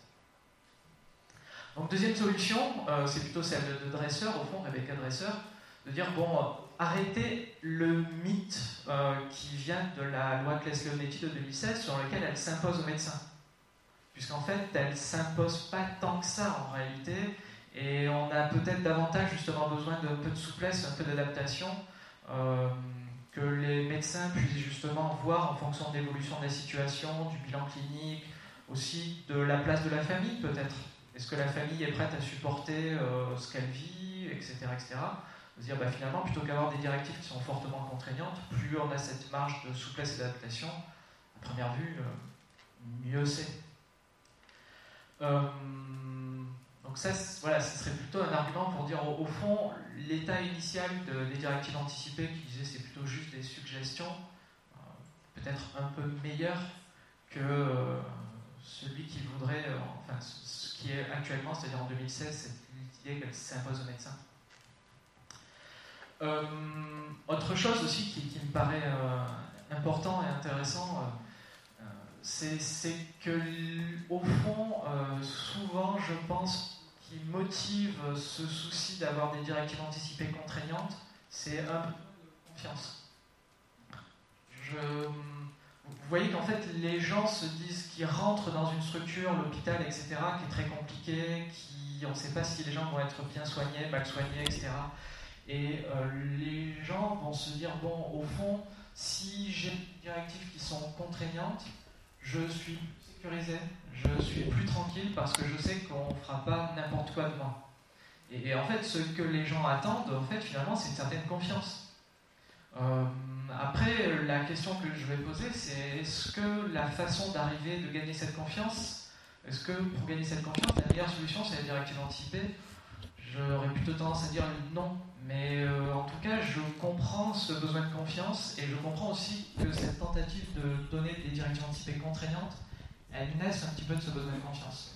Donc deuxième solution, c'est plutôt celle de Dresser, au fond, Rebecca Dresser, de dire arrêter le mythe qui vient de la loi Claes-Leonetti de 2016 sur lequel elle s'impose aux médecins. Puisqu'en fait, elle ne s'impose pas tant que ça en réalité, et on a peut-être davantage justement besoin d'un peu de souplesse, un peu d'adaptation, que les médecins puissent justement voir en fonction de l'évolution de la situation, du bilan clinique, aussi de la place de la famille peut-être. Est-ce que la famille est prête à supporter ce qu'elle vit, etc. etc. Se dire finalement, plutôt qu'avoir des directives qui sont fortement contraignantes, plus on a cette marge de souplesse et d'adaptation, à première vue, mieux c'est. Donc ça, voilà, ce serait plutôt un argument pour dire, au fond, l'état initial des directives anticipées, qui disait c'est plutôt juste des suggestions, peut-être un peu meilleur que celui qui voudrait, enfin, ce qui est actuellement, c'est-à-dire en 2016, cette idée qu'elle s'impose aux médecins. Autre chose aussi qui me paraît important et intéressant, c'est que, au fond, souvent, je pense, qui motive ce souci d'avoir des directives anticipées contraignantes, c'est un peu de confiance. Vous voyez qu'en fait, les gens se disent qu'ils rentrent dans une structure, l'hôpital, etc., qui est très compliquée, on ne sait pas si les gens vont être bien soignés, mal soignés, etc. Et les gens vont se dire, bon, au fond, si j'ai des directives qui sont contraignantes, je suis plus sécurisé, je suis plus tranquille parce que je sais qu'on ne fera pas n'importe quoi de moi. Et en fait, ce que les gens attendent, en fait, finalement, c'est une certaine confiance. Après, la question que je vais poser, c'est est-ce que la façon d'arriver, de gagner cette confiance, est-ce que pour gagner cette confiance, la meilleure solution, c'est la directive anticipée ? J'aurais plutôt tendance à dire non. Mais en tout cas, je comprends ce besoin de confiance et je comprends aussi que cette tentative de donner des directives anticipées contraignantes, elle naisse un petit peu de ce besoin de confiance.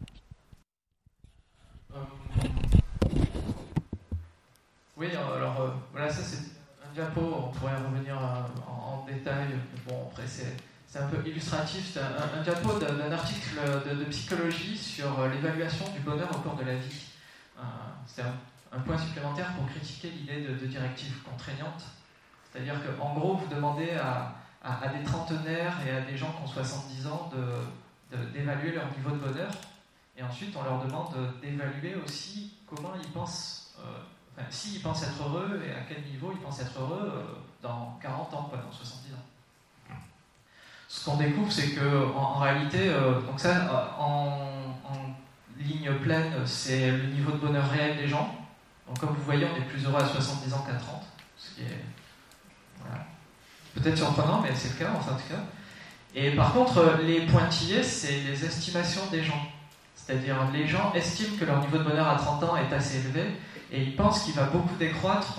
Oui, alors voilà, ça c'est un diapo, on pourrait revenir en détail. Bon, après c'est un peu illustratif, c'est un diapo d'un article de psychologie sur l'évaluation du bonheur au cours de la vie. C'est un point supplémentaire pour critiquer l'idée de directives contraignantes. C'est-à-dire qu'en gros, vous demandez à des trentenaires et à des gens qui ont 70 ans d'évaluer leur niveau de bonheur. Et ensuite, on leur demande d'évaluer aussi comment ils pensent, s'ils pensent être heureux et à quel niveau ils pensent être heureux dans 40 ans, dans 70 ans. Ce qu'on découvre, c'est qu'en réalité, donc ça, en ligne pleine, c'est le niveau de bonheur réel des gens. Donc comme vous voyez, on est plus heureux à 70 ans qu'à 30, ce qui est peut-être surprenant, mais c'est le cas, enfin en tout cas. Et par contre, les pointillés, c'est les estimations des gens. C'est-à-dire, les gens estiment que leur niveau de bonheur à 30 ans est assez élevé, et ils pensent qu'il va beaucoup décroître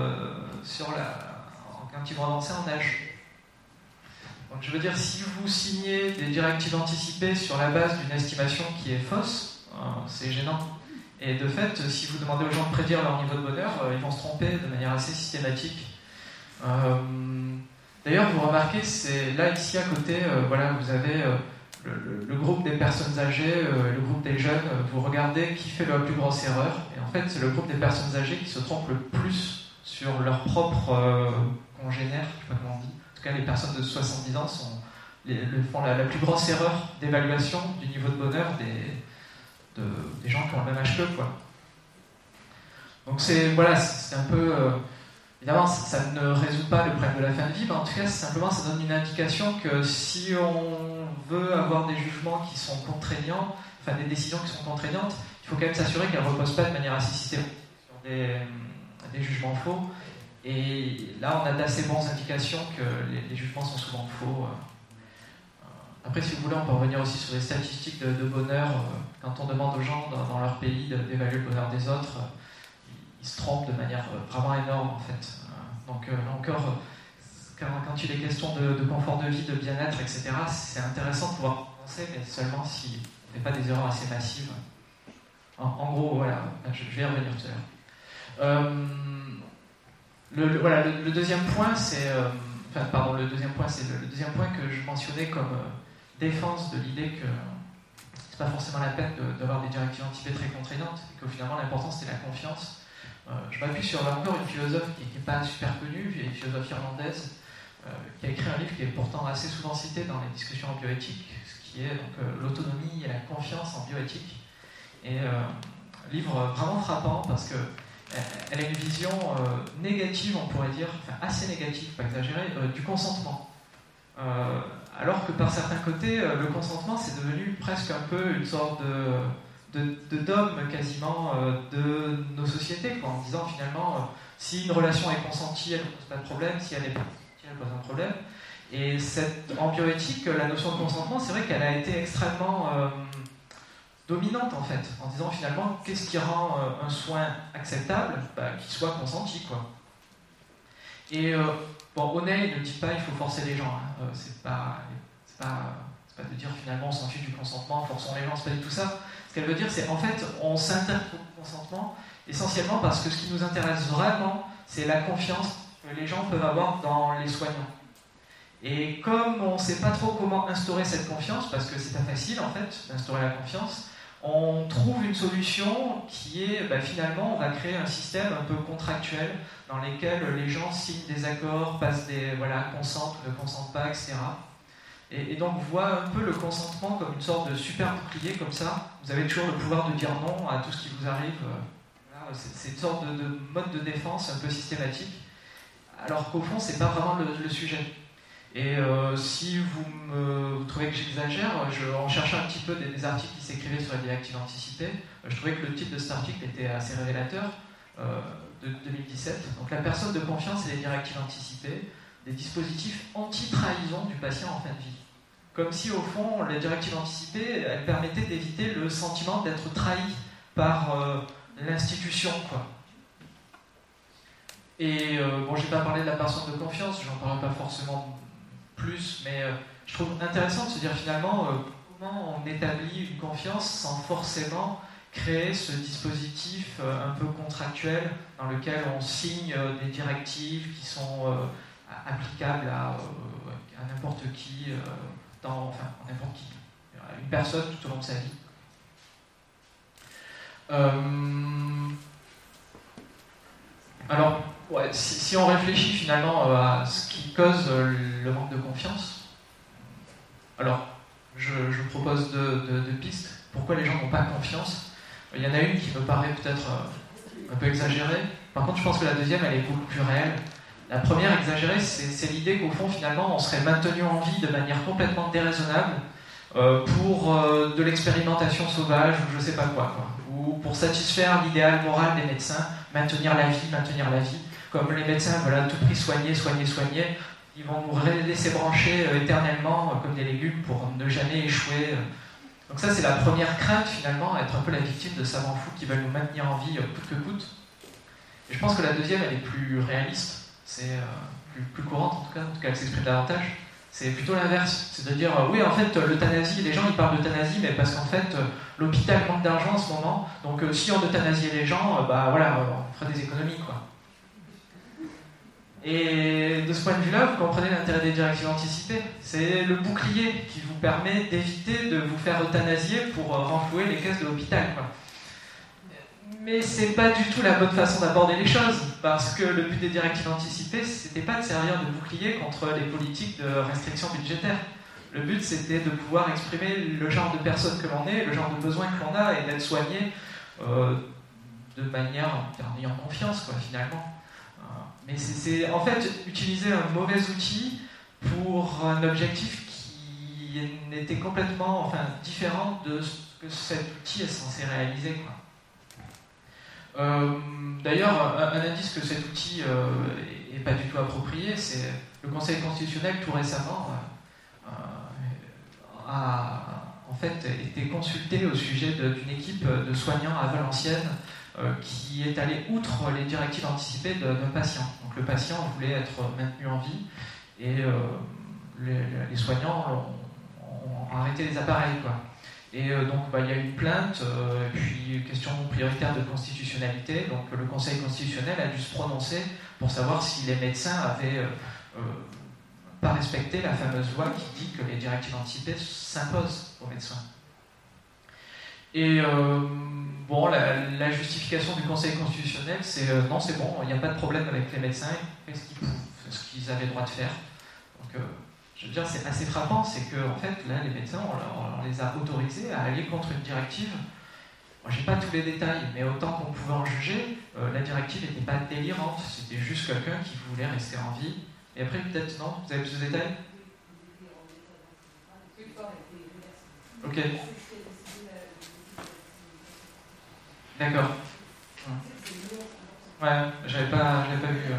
quand ils vont avancer en âge. Donc je veux dire, si vous signez des directives anticipées sur la base d'une estimation qui est fausse, c'est gênant. Et de fait, si vous demandez aux gens de prédire leur niveau de bonheur, ils vont se tromper de manière assez systématique. D'ailleurs, vous remarquez, c'est là, ici à côté, voilà, vous avez le groupe des personnes âgées, le groupe des jeunes. Vous regardez qui fait la plus grosse erreur. Et en fait, c'est le groupe des personnes âgées qui se trompent le plus sur leur propre congénères, je ne sais pas comment on dit. En tout cas, les personnes de 70 ans font la plus grosse erreur d'évaluation du niveau de bonheur des gens qui ont le même âge qu'eux, quoi. Donc c'est un peu... évidemment, ça ne résout pas le problème de la fin de vie, mais en tout cas, simplement, ça donne une indication que si on veut avoir des jugements qui sont contraignants, enfin des décisions qui sont contraignantes, il faut quand même s'assurer qu'elles ne reposent pas de manière assez systématique sur des jugements faux. Et là, on a d'assez bonnes indications que les jugements sont souvent faux. Après, si vous voulez, on peut revenir aussi sur les statistiques de bonheur. Quand on demande aux gens dans leur pays d'évaluer le bonheur des autres, ils se trompent de manière vraiment énorme, en fait. Donc, là encore, quand il est question de confort de vie, de bien-être, etc., c'est intéressant de pouvoir penser, mais seulement si on ne fait pas des erreurs assez massives. En gros, voilà, je vais y revenir tout à l'heure. Le deuxième point, c'est... le deuxième point que je mentionnais comme défense de l'idée que c'est pas forcément la peine d'avoir des directives anticipées très contraignantes, et que finalement l'important c'est la confiance. Je m'appuie sur encore une philosophe qui n'est pas super connue, une philosophe irlandaise, qui a écrit un livre qui est pourtant assez souvent cité dans les discussions en bioéthique, ce qui est donc, l'autonomie et la confiance en bioéthique. Et livre vraiment frappant parce qu'elle a une vision négative, on pourrait dire, enfin assez négative, pas exagérée, du consentement. Alors que par certains côtés, le consentement c'est devenu presque un peu une sorte de dogme quasiment de nos sociétés, quoi, en disant finalement si une relation est consentie, elle ne pose pas de problème, si elle n'est pas consentie, elle pose un problème. Et en bioéthique, la notion de consentement, c'est vrai qu'elle a été extrêmement dominante en fait, en disant finalement qu'est-ce qui rend un soin acceptable, qu'il soit consenti, quoi. Et bon, O'Neill ne dit pas il faut forcer les gens, hein. C'est pas de dire finalement on s'enfuit du consentement, forçons les gens, c'est pas du tout ça. Ce qu'elle veut dire, c'est en fait on s'intéresse au consentement essentiellement parce que ce qui nous intéresse vraiment, c'est la confiance que les gens peuvent avoir dans les soignants. Et comme on ne sait pas trop comment instaurer cette confiance, parce que c'est pas facile en fait d'instaurer la confiance, on trouve une solution qui est finalement on va créer un système un peu contractuel dans lequel les gens signent des accords, passent des consentent, ne consentent pas, etc. Et donc voit un peu le consentement comme une sorte de super bouclier comme ça. Vous avez toujours le pouvoir de dire non à tout ce qui vous arrive. C'est une sorte de mode de défense un peu systématique, alors qu'au fond c'est pas vraiment le sujet. Et si vous trouvez que j'exagère, en cherchant un petit peu des articles qui s'écrivaient sur la directive anticipée, je trouvais que le titre de cet article était assez révélateur, de 2017. Donc la personne de confiance et les directives anticipées, des dispositifs anti-trahison du patient en fin de vie. Comme si au fond, les directives anticipées, elles permettaient d'éviter le sentiment d'être trahi par l'institution, quoi. Et bon, je n'ai pas parlé de la personne de confiance, j'en parlerai pas forcément plus, mais je trouve intéressant de se dire finalement comment on établit une confiance sans forcément créer ce dispositif un peu contractuel dans lequel on signe des directives qui sont applicables à n'importe qui, n'importe qui, à une personne tout au long de sa vie. Alors, ouais, si on réfléchit finalement à ce qui cause le manque de confiance, alors je propose deux pistes. Pourquoi les gens n'ont pas confiance? Il y en a une qui me paraît peut-être un peu exagérée. Par contre, je pense que la deuxième, elle est beaucoup plus réelle. La première exagérée, c'est l'idée qu'au fond, finalement, on serait maintenu en vie de manière complètement déraisonnable pour de l'expérimentation sauvage ou je sais pas quoi. Ou pour satisfaire l'idéal moral des médecins, maintenir la vie. Comme les médecins veulent à tout prix soigner, ils vont nous laisser brancher éternellement comme des légumes pour ne jamais échouer. Donc ça, c'est la première crainte finalement, être un peu la victime de savants fous qui veulent nous maintenir en vie coûte que coûte. Et je pense que la deuxième, elle est plus réaliste, c'est plus courante en tout cas elle s'exprime davantage. C'est plutôt l'inverse, c'est de dire oui en fait l'euthanasie, les gens ils parlent d'euthanasie mais parce qu'en fait l'hôpital manque d'argent en ce moment, donc si on euthanasiait les gens, on ferait des économies quoi. Et de ce point de vue-là, vous comprenez l'intérêt des directives anticipées. C'est le bouclier qui vous permet d'éviter de vous faire euthanasier pour renflouer les caisses de l'hôpital, quoi. Mais c'est pas du tout la bonne façon d'aborder les choses, parce que le but des directives anticipées, c'était pas de servir de bouclier contre les politiques de restriction budgétaire. Le but, c'était de pouvoir exprimer le genre de personne que l'on est, le genre de besoin que l'on a, et d'être soigné de manière en ayant confiance, quoi, finalement. Mais c'est en fait utiliser un mauvais outil pour un objectif qui était complètement différent de ce que cet outil est censé réaliser, quoi. D'ailleurs, un indice que cet outil n'est pas du tout approprié, c'est le Conseil constitutionnel tout récemment a en fait été consulté au sujet d'une équipe de soignants à Valenciennes qui est allé outre les directives anticipées d'un patient. Donc le patient voulait être maintenu en vie et les soignants ont arrêté les appareils, quoi. Et donc il y a eu une plainte, puis question prioritaire de constitutionnalité. Donc le Conseil constitutionnel a dû se prononcer pour savoir si les médecins avaient pas respecté la fameuse loi qui dit que les directives anticipées s'imposent aux médecins. Et bon, la justification du Conseil constitutionnel, c'est non, c'est bon, il n'y a pas de problème avec les médecins, ils font ce qu'ils avaient le droit de faire. Donc, je veux dire, c'est assez frappant, c'est que en fait, là, les médecins, on les a autorisés à aller contre une directive. Moi, j'ai pas tous les détails, mais autant qu'on pouvait en juger, la directive n'était pas délirante, c'était juste quelqu'un qui voulait rester en vie. Et après, peut-être, non, vous avez plus de détails? Ok. D'accord. Ouais, j'avais pas vu.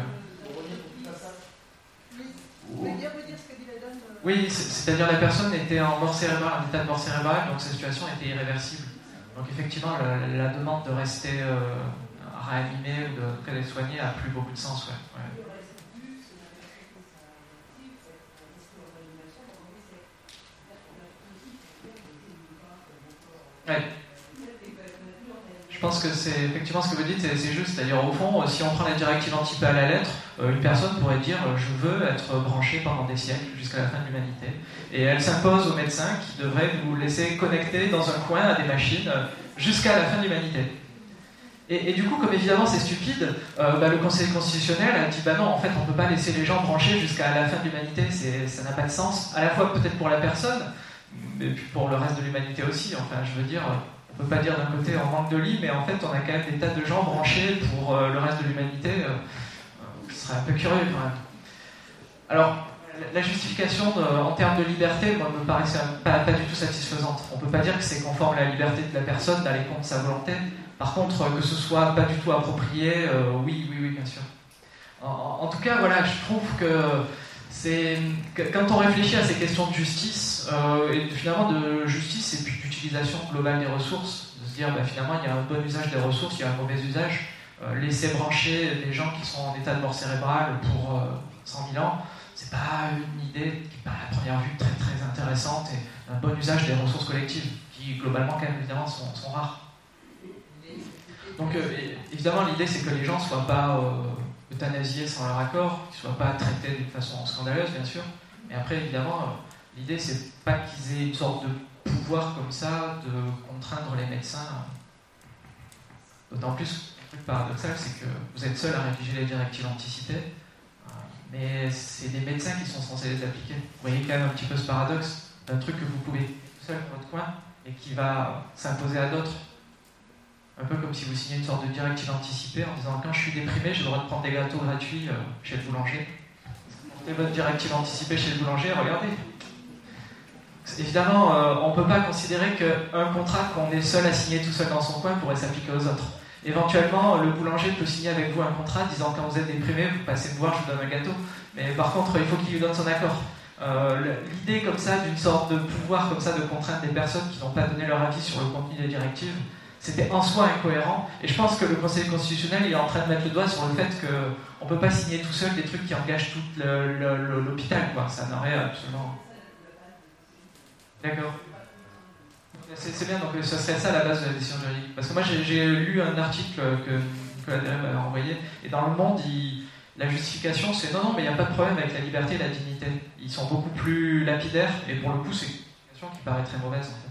Vous pouvez dire ce que dit la dame? Oui, c'est-à-dire la personne était en mort cérébrale, en état de mort cérébrale, donc sa situation était irréversible. Donc effectivement, la demande de rester réanimé ou d'être soigné a plus beaucoup de sens. Ouais. Ouais. Je pense que c'est effectivement ce que vous dites, c'est juste. C'est-à-dire, au fond, si on prend la directive anti-P à la lettre, une personne pourrait dire je veux être branché pendant des siècles jusqu'à la fin de l'humanité. Et elle s'impose aux médecins qui devraient vous laisser connecter dans un coin à des machines jusqu'à la fin de l'humanité. Et du coup, comme évidemment c'est stupide, le Conseil constitutionnel a dit non, en fait, on ne peut pas laisser les gens branchés jusqu'à la fin de l'humanité, ça n'a pas de sens, à la fois peut-être pour la personne, mais puis pour le reste de l'humanité aussi. Enfin, je veux dire, on ne peut pas dire d'un côté on manque de lits, mais en fait, on a quand même des tas de gens branchés pour le reste de l'humanité. Ce serait un peu curieux quand même. Alors, la justification en termes de liberté, moi, me paraissait pas du tout satisfaisante. On ne peut pas dire que c'est conforme à la liberté de la personne d'aller contre sa volonté. Par contre, que ce soit pas du tout approprié, oui, bien sûr. En tout cas, voilà, je trouve que quand on réfléchit à ces questions de justice, et finalement de justice et puis d'utilisation globale des ressources, de se dire finalement il y a un bon usage des ressources, il y a un mauvais usage, laisser brancher des gens qui sont en état de mort cérébrale pour 100 000 ans, c'est pas une idée qui paraît à première vue très très intéressante et un bon usage des ressources collectives, qui globalement quand même évidemment sont rares. Donc évidemment l'idée c'est que les gens ne soient pas euthanasiés sans leur accord, qu'ils ne soient pas traités d'une façon scandaleuse bien sûr, mais après évidemment l'idée c'est pas qu'ils aient une sorte de pouvoir comme ça de contraindre les médecins. D'autant plus, le truc paradoxal c'est que vous êtes seul à rédiger les directives anticipées, mais c'est des médecins qui sont censés les appliquer. Vous voyez quand même un petit peu ce paradoxe d'un truc que vous pouvez tout seul dans votre coin et qui va s'imposer à d'autres. Un peu comme si vous signez une sorte de directive anticipée en disant quand je suis déprimé, j'ai le droit de prendre des gâteaux gratuits chez le boulanger. Portez votre directive anticipée chez le boulanger, regardez. Évidemment, on ne peut pas considérer qu'un contrat qu'on est seul à signer tout seul dans son coin pourrait s'appliquer aux autres. Éventuellement, le boulanger peut signer avec vous un contrat disant quand vous êtes déprimé, vous passez me voir, je vous donne un gâteau. Mais par contre, il faut qu'il lui donne son accord. L'idée comme ça, d'une sorte de pouvoir comme ça de contraindre des personnes qui n'ont pas donné leur avis sur le contenu des directives, c'était en soi incohérent, et je pense que le Conseil constitutionnel il est en train de mettre le doigt sur le fait qu'on ne peut pas signer tout seul des trucs qui engagent tout l'hôpital, quoi. Ça n'aurait absolument... D'accord. C'est bien, donc ce serait ça la base de la décision juridique. Parce que moi j'ai lu un article que la DREM m'avait envoyé, et dans Le Monde, la justification c'est non, mais il n'y a pas de problème avec la liberté et la dignité. Ils sont beaucoup plus lapidaires, et pour le coup c'est une justification qui paraît très mauvaise en fait.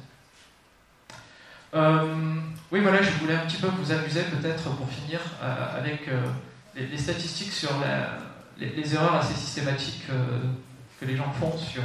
Oui, voilà, je voulais un petit peu vous amuser peut-être pour finir avec les statistiques sur les erreurs assez systématiques que les gens font sur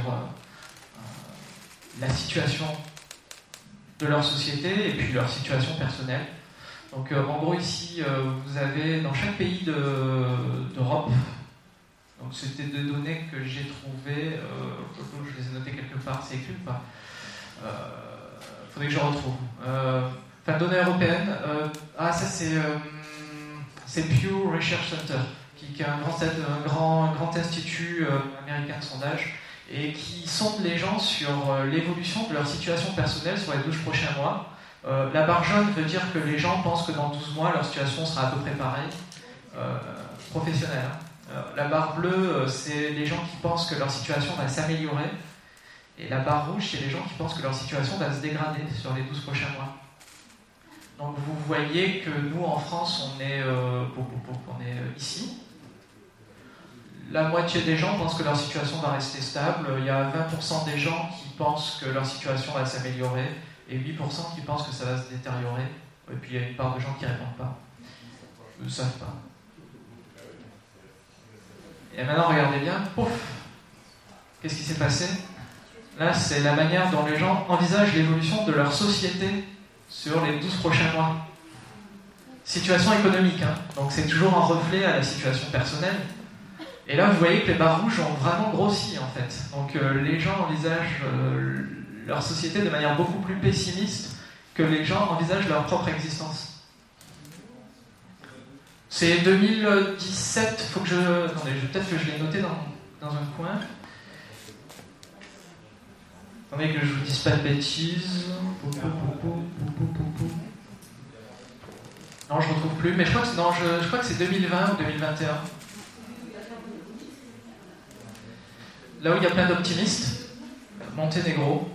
la situation de leur société et puis leur situation personnelle. Donc en gros ici, vous avez dans chaque pays d'Europe, donc c'était des données que j'ai trouvées, je les ai notées quelque part, c'est écrit ou pas faudrait que je retrouve. Données européennes. Ça c'est Pew Research Center, qui est un grand institut américain de sondage et qui sonde les gens sur l'évolution de leur situation personnelle sur les 12 prochains mois. La barre jaune veut dire que les gens pensent que dans 12 mois leur situation sera à peu près pareille, professionnelle. La barre bleue, c'est les gens qui pensent que leur situation va s'améliorer. Et la barre rouge, c'est les gens qui pensent que leur situation va se dégrader sur les 12 prochains mois. Donc vous voyez que nous, en France, on est ici. La moitié des gens pensent que leur situation va rester stable. Il y a 20% des gens qui pensent que leur situation va s'améliorer et 8% qui pensent que ça va se détériorer. Et puis il y a une part de gens qui ne répondent pas, ne savent pas. Et maintenant, regardez bien, pouf, qu'est-ce qui s'est passé? Là, c'est la manière dont les gens envisagent l'évolution de leur société sur les 12 prochains mois. Situation économique, hein. Donc c'est toujours un reflet à la situation personnelle. Et là, vous voyez que les barres rouges ont vraiment grossi, en fait. Donc les gens envisagent leur société de manière beaucoup plus pessimiste que les gens envisagent leur propre existence. C'est 2017, faut que attendez, peut-être que je l'ai noté dans un coin. Attendez que je vous dise pas de bêtises. Non, je ne retrouve plus, mais je crois que c'est 2020 ou 2021. Là où il y a plein d'optimistes, Monténégro.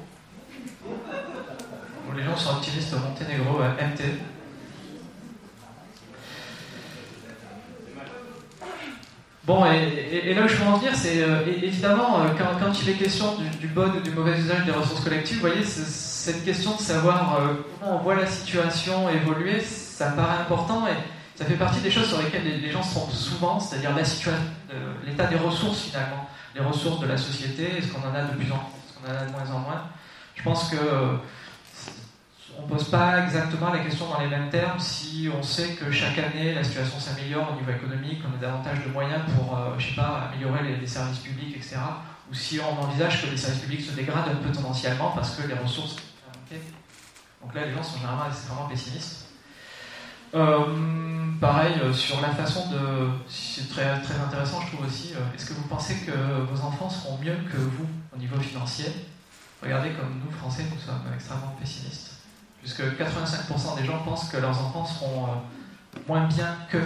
Où les gens sont optimistes au Monténégro, MT. Bon, et là où je veux en venir, c'est évidemment, quand il est question du bon ou du mauvais usage des ressources collectives, vous voyez, cette question de savoir comment on voit la situation évoluer, ça me paraît important et ça fait partie des choses sur lesquelles les gens se trompent souvent, c'est-à-dire l'état des ressources finalement, les ressources de la société, est-ce qu'on en a de moins en moins. Je pense que on ne pose pas exactement la question dans les mêmes termes si on sait que chaque année la situation s'améliore au niveau économique, on a davantage de moyens pour, améliorer les services publics, etc. Ou si on envisage que les services publics se dégradent un peu tendanciellement parce que les ressources... Okay. Donc là, les gens sont généralement extrêmement pessimistes. Pareil, sur la façon de... C'est très, très intéressant, je trouve aussi. Est-ce que vous pensez que vos enfants seront mieux que vous au niveau financier? Regardez comme nous, Français, nous sommes extrêmement pessimistes. Puisque 85% des gens pensent que leurs enfants seront moins bien qu'eux.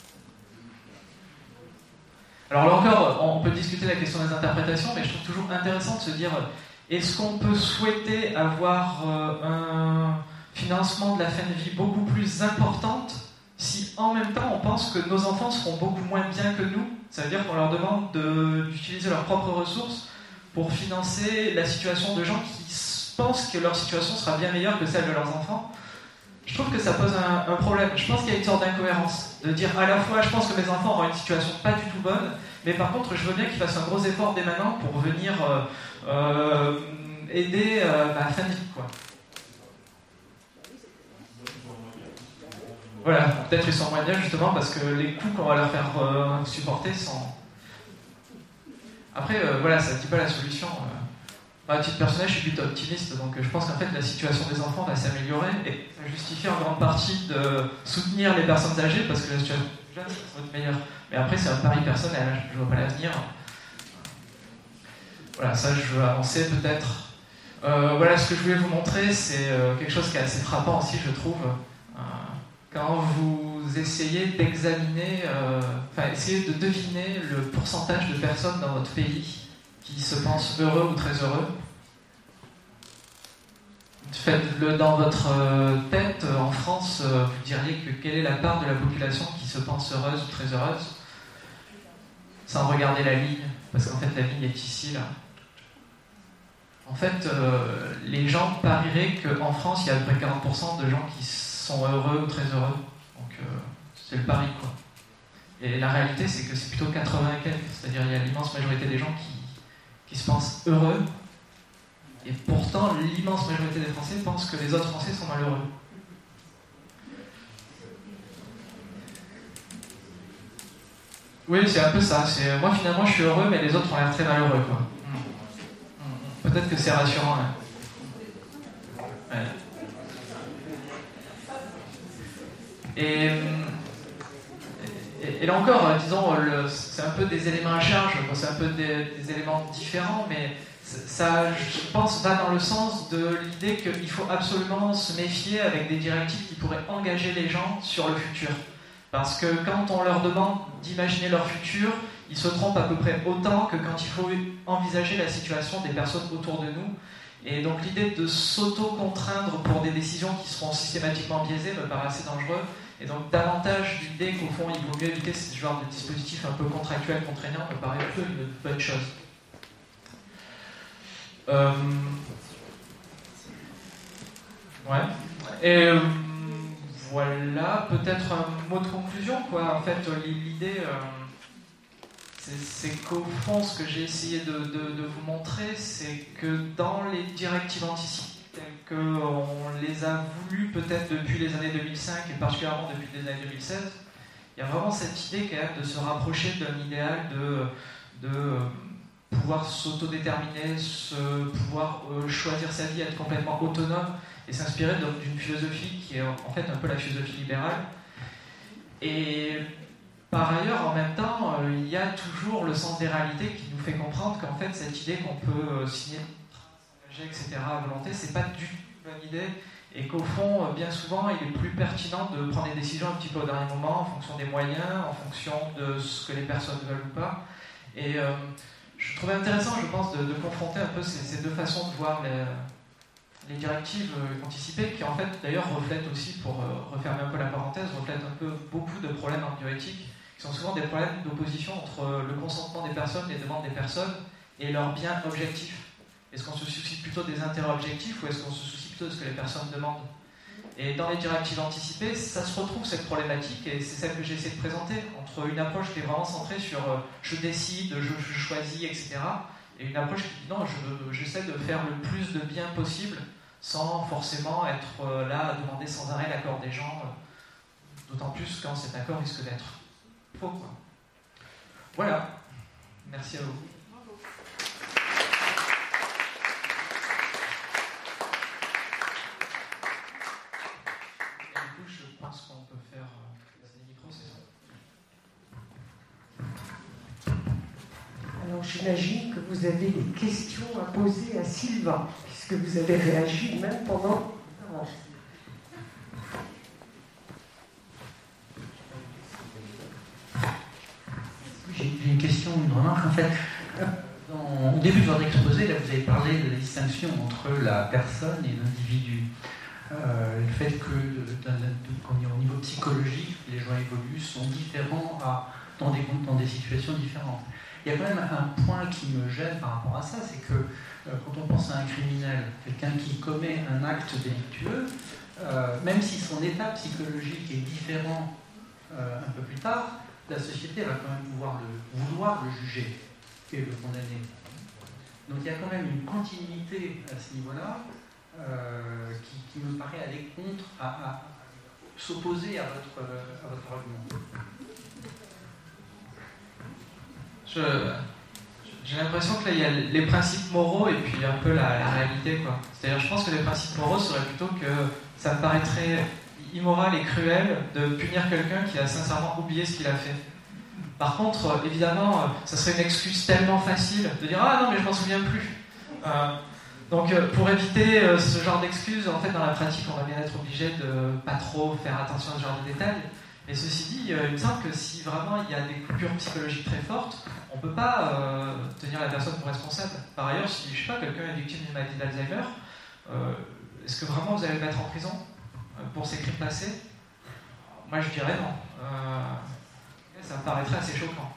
Alors là encore, on peut discuter la question des interprétations, mais je trouve toujours intéressant de se dire, est-ce qu'on peut souhaiter avoir un financement de la fin de vie beaucoup plus importante si en même temps on pense que nos enfants seront beaucoup moins bien que nous? Ça veut dire qu'on leur demande d'utiliser leurs propres ressources pour financer la situation de gens qui pensent que leur situation sera bien meilleure que celle de leurs enfants. Je trouve que ça pose un problème. Je pense qu'il y a une sorte d'incohérence. De dire à la fois, je pense que mes enfants auront une situation pas du tout bonne, mais par contre, je veux bien qu'ils fassent un gros effort dès maintenant pour venir aider ma fin de vie, quoi. Voilà, peut-être ils sont moins bien justement parce que les coûts qu'on va leur faire supporter sont... Après, voilà, ça ne dit pas la solution. À titre personnel, je suis plutôt optimiste, donc je pense qu'en fait la situation des enfants va s'améliorer et ça justifie en grande partie de soutenir les personnes âgées parce que la situation jeune va être meilleure. Mais après, c'est un pari personnel, je ne vois pas l'avenir. Voilà, ça je veux avancer peut-être. Voilà, ce que je voulais vous montrer, c'est quelque chose qui est assez frappant aussi, je trouve. Quand vous essayez d'examiner, essayez de deviner le pourcentage de personnes dans votre pays qui se pensent heureux ou très heureux. Faites-le dans votre tête. En France, vous diriez que quelle est la part de la population qui se pense heureuse ou très heureuse, sans regarder la ligne, parce qu'en fait la ligne est ici, là. En fait, les gens parieraient qu'en France, il y a à peu près 40% de gens qui sont heureux ou très heureux. Donc c'est le pari, quoi. Et la réalité, c'est que c'est plutôt 80 et quelques, c'est-à-dire il y a l'immense majorité des gens qui se pensent heureux, et pourtant l'immense majorité des Français pensent que les autres Français sont malheureux. Oui, c'est un peu ça. Moi finalement je suis heureux, mais les autres ont l'air très malheureux, quoi. Peut-être que c'est rassurant. Hein. Ouais. Et là encore, disons, c'est un peu des éléments à charge, c'est un peu des éléments différents, mais ça, je pense, va dans le sens de l'idée qu'il faut absolument se méfier avec des directives qui pourraient engager les gens sur le futur. Parce que quand on leur demande d'imaginer leur futur, ils se trompent à peu près autant que quand il faut envisager la situation des personnes autour de nous. Et donc l'idée de s'auto-contraindre pour des décisions qui seront systématiquement biaisées me paraît assez dangereux. Et donc davantage l'idée qu'au fond il vaut mieux éviter ce genre de dispositif un peu contractuel, contraignant, me paraît un peu une bonne chose. Ouais. Et voilà, peut-être un mot de conclusion, quoi. En fait, l'idée, c'est qu'au fond, ce que j'ai essayé de vous montrer, c'est que dans les directives anticipées, telles qu'on les a voulues peut-être depuis les années 2005 et particulièrement depuis les années 2016, il y a vraiment cette idée quand même de se rapprocher d'un idéal de pouvoir s'autodéterminer, pouvoir choisir sa vie, être complètement autonome et s'inspirer d'une philosophie qui est en fait un peu la philosophie libérale. Et par ailleurs, en même temps, il y a toujours le sens des réalités qui nous fait comprendre qu'en fait, cette idée qu'on peut signer, s'engager, etc. à volonté, c'est pas du tout une bonne idée, et qu'au fond, bien souvent, il est plus pertinent de prendre des décisions un petit peu au dernier moment, en fonction des moyens, en fonction de ce que les personnes veulent ou pas. Et je trouvais intéressant, je pense, de confronter un peu ces deux façons de voir les directives anticipées, qui en fait, d'ailleurs, reflètent aussi, pour refermer un peu la parenthèse, reflètent un peu beaucoup de problèmes en bioéthique, qui sont souvent des problèmes d'opposition entre le consentement des personnes, les demandes des personnes, et leurs biens objectifs. Est-ce qu'on se soucie plutôt des intérêts objectifs ou est-ce qu'on se soucie plutôt de ce que les personnes demandent? Et dans les directives anticipées, ça se retrouve cette problématique, et c'est celle que j'ai essayé de présenter, entre une approche qui est vraiment centrée sur je décide, je choisis, etc., et une approche qui dit non, j'essaie de faire le plus de bien possible sans forcément être là à demander sans arrêt l'accord des gens, d'autant plus quand cet accord risque d'être faux, quoi. Voilà. Merci à vous. Je pense qu'on peut faire des micros, c'est ça. Alors j'imagine que vous avez des questions à poser à Sylvain, puisque vous avez réagi même pendant... J'ai une question, une remarque. En fait, au début de votre exposé, là, vous avez parlé de la distinction entre la personne et l'individu. Le fait que, au niveau psychologique, les gens évoluent, sont différents dans des situations différentes. Il y a quand même un point qui me gêne par rapport à ça, c'est que quand on pense à un criminel, quelqu'un qui commet un acte délictueux, même si son état psychologique est différent un peu plus tard, la société va quand même vouloir le juger et le condamner. Donc il y a quand même une continuité à ce niveau-là qui me paraît aller contre, à s'opposer à votre argument. J'ai l'impression que là, il y a les principes moraux et puis un peu la réalité, quoi. C'est-à-dire, je pense que les principes moraux seraient plutôt que ça me paraîtrait immoral et cruel de punir quelqu'un qui a sincèrement oublié ce qu'il a fait. Par contre, évidemment, ça serait une excuse tellement facile de dire « Ah non, mais je m'en souviens plus ». Donc, pour éviter ce genre d'excuses, en fait, dans la pratique, on va bien être obligé de pas trop faire attention à ce genre de détails. Et ceci dit, il me semble que si vraiment il y a des coupures psychologiques très fortes, on ne peut pas tenir la personne pour responsable. Par ailleurs, si, je sais pas, quelqu'un est victime d'une maladie d'Alzheimer, est-ce que vraiment vous allez le mettre en prison pour ses crimes passés? Moi, je dirais non. Ça me paraîtrait assez choquant.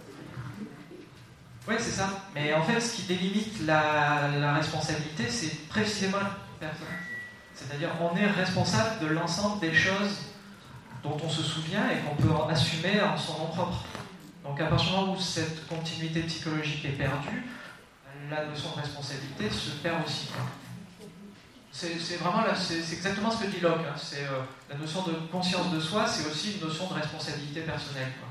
Oui, c'est ça. Mais en fait, ce qui délimite la responsabilité, c'est précisément la personne. C'est-à-dire, on est responsable de l'ensemble des choses dont on se souvient et qu'on peut assumer en son nom propre. Donc, à partir du moment où cette continuité psychologique est perdue, la notion de responsabilité se perd aussi. C'est vraiment c'est exactement ce que dit Locke. Hein. C'est la notion de conscience de soi, c'est aussi une notion de responsabilité personnelle, quoi.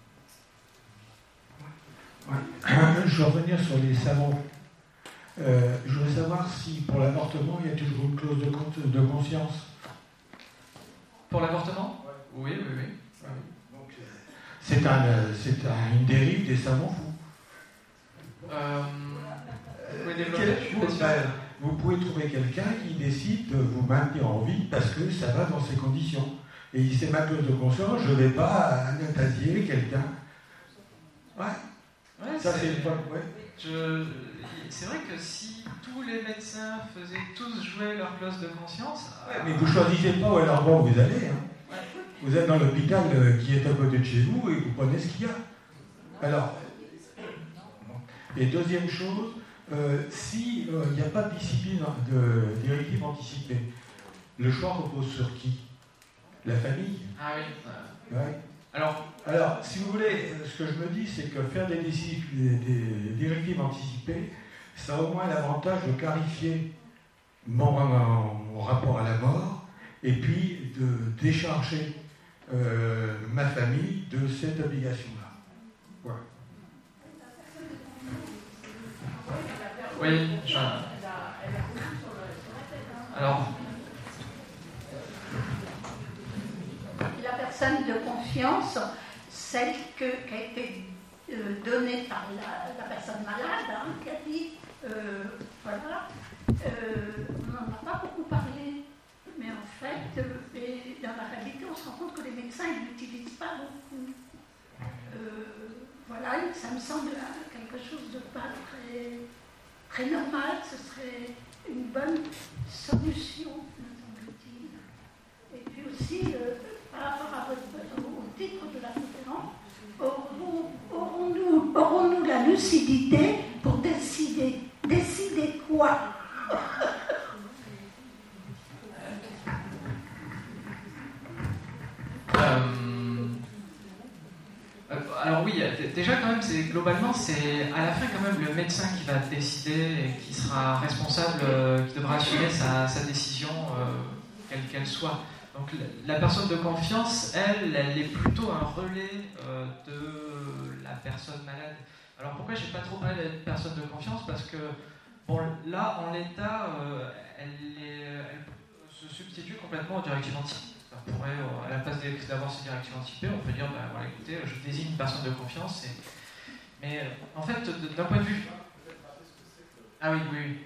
Ouais. Je vais revenir sur les savants. Je voudrais savoir si pour l'avortement, il y a toujours une clause de conscience. Pour l'avortement ? Oui. Donc, c'est une dérive des savants fous. Vous pouvez développer, je suis pas sûr. Vous pouvez trouver quelqu'un qui décide de vous maintenir en vie parce que ça va dans ces conditions. Et il sait ma clause de conscience, je ne vais pas anatasier quelqu'un. Ouais. Ouais, ça c'est pas. Ouais. C'est vrai que si tous les médecins faisaient tous jouer leur clause de conscience. Mais vous ne choisissez pas où alors bon vous allez. Hein. Ouais. Vous êtes dans l'hôpital qui est à côté de chez vous et vous prenez ce qu'il y a. Alors. Et deuxième chose, s'il n'y a pas de discipline de directive anticipée, le choix repose sur qui? la famille. Ah oui. Ouais. Alors, si vous voulez, ce que je me dis, c'est que faire des directives anticipées, ça a au moins l'avantage de clarifier mon rapport à la mort et puis de décharger ma famille de cette obligation-là. Voilà. Oui, alors. La personne de confiance, celle qui a été donnée par la personne malade, qui a dit, voilà, on n'en a pas beaucoup parlé, mais en fait, dans la réalité, on se rend compte que les médecins ne l'utilisent pas beaucoup. Voilà, ça me semble quelque chose de pas très normal, ce serait une bonne solution, me semble-t-il. Et puis aussi, par rapport au titre de la conférence, aurons-nous la lucidité pour décider quoi? Alors oui, déjà quand même, globalement, c'est à la fin quand même le médecin qui va décider et qui sera responsable, qui devra assumer sa décision, quelle qu'elle soit. Donc la personne de confiance, elle est plutôt un relais de la personne malade. Alors pourquoi j'ai pas trop parlé de la personne de confiance? Parce que, bon, là, en l'état, elle se substitue complètement aux directives anticipées. On pourrait, à la place d'avoir ces directives anticipées, on peut dire, ben, voilà, écoutez, je désigne une personne de confiance. Mais en fait, d'un point de vue... Ah oui, oui.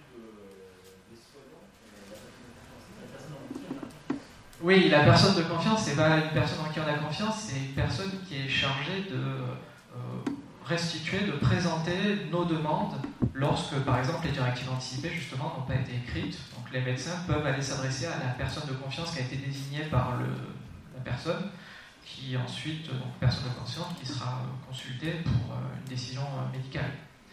Oui, la personne de confiance, c'est pas une personne en qui on a confiance, c'est une personne qui est chargée de restituer, de présenter nos demandes lorsque, par exemple, les directives anticipées, justement, n'ont pas été écrites. Donc les médecins peuvent aller s'adresser à la personne de confiance qui a été désignée par la personne, qui ensuite, donc personne de confiance, qui sera consultée pour une décision médicale.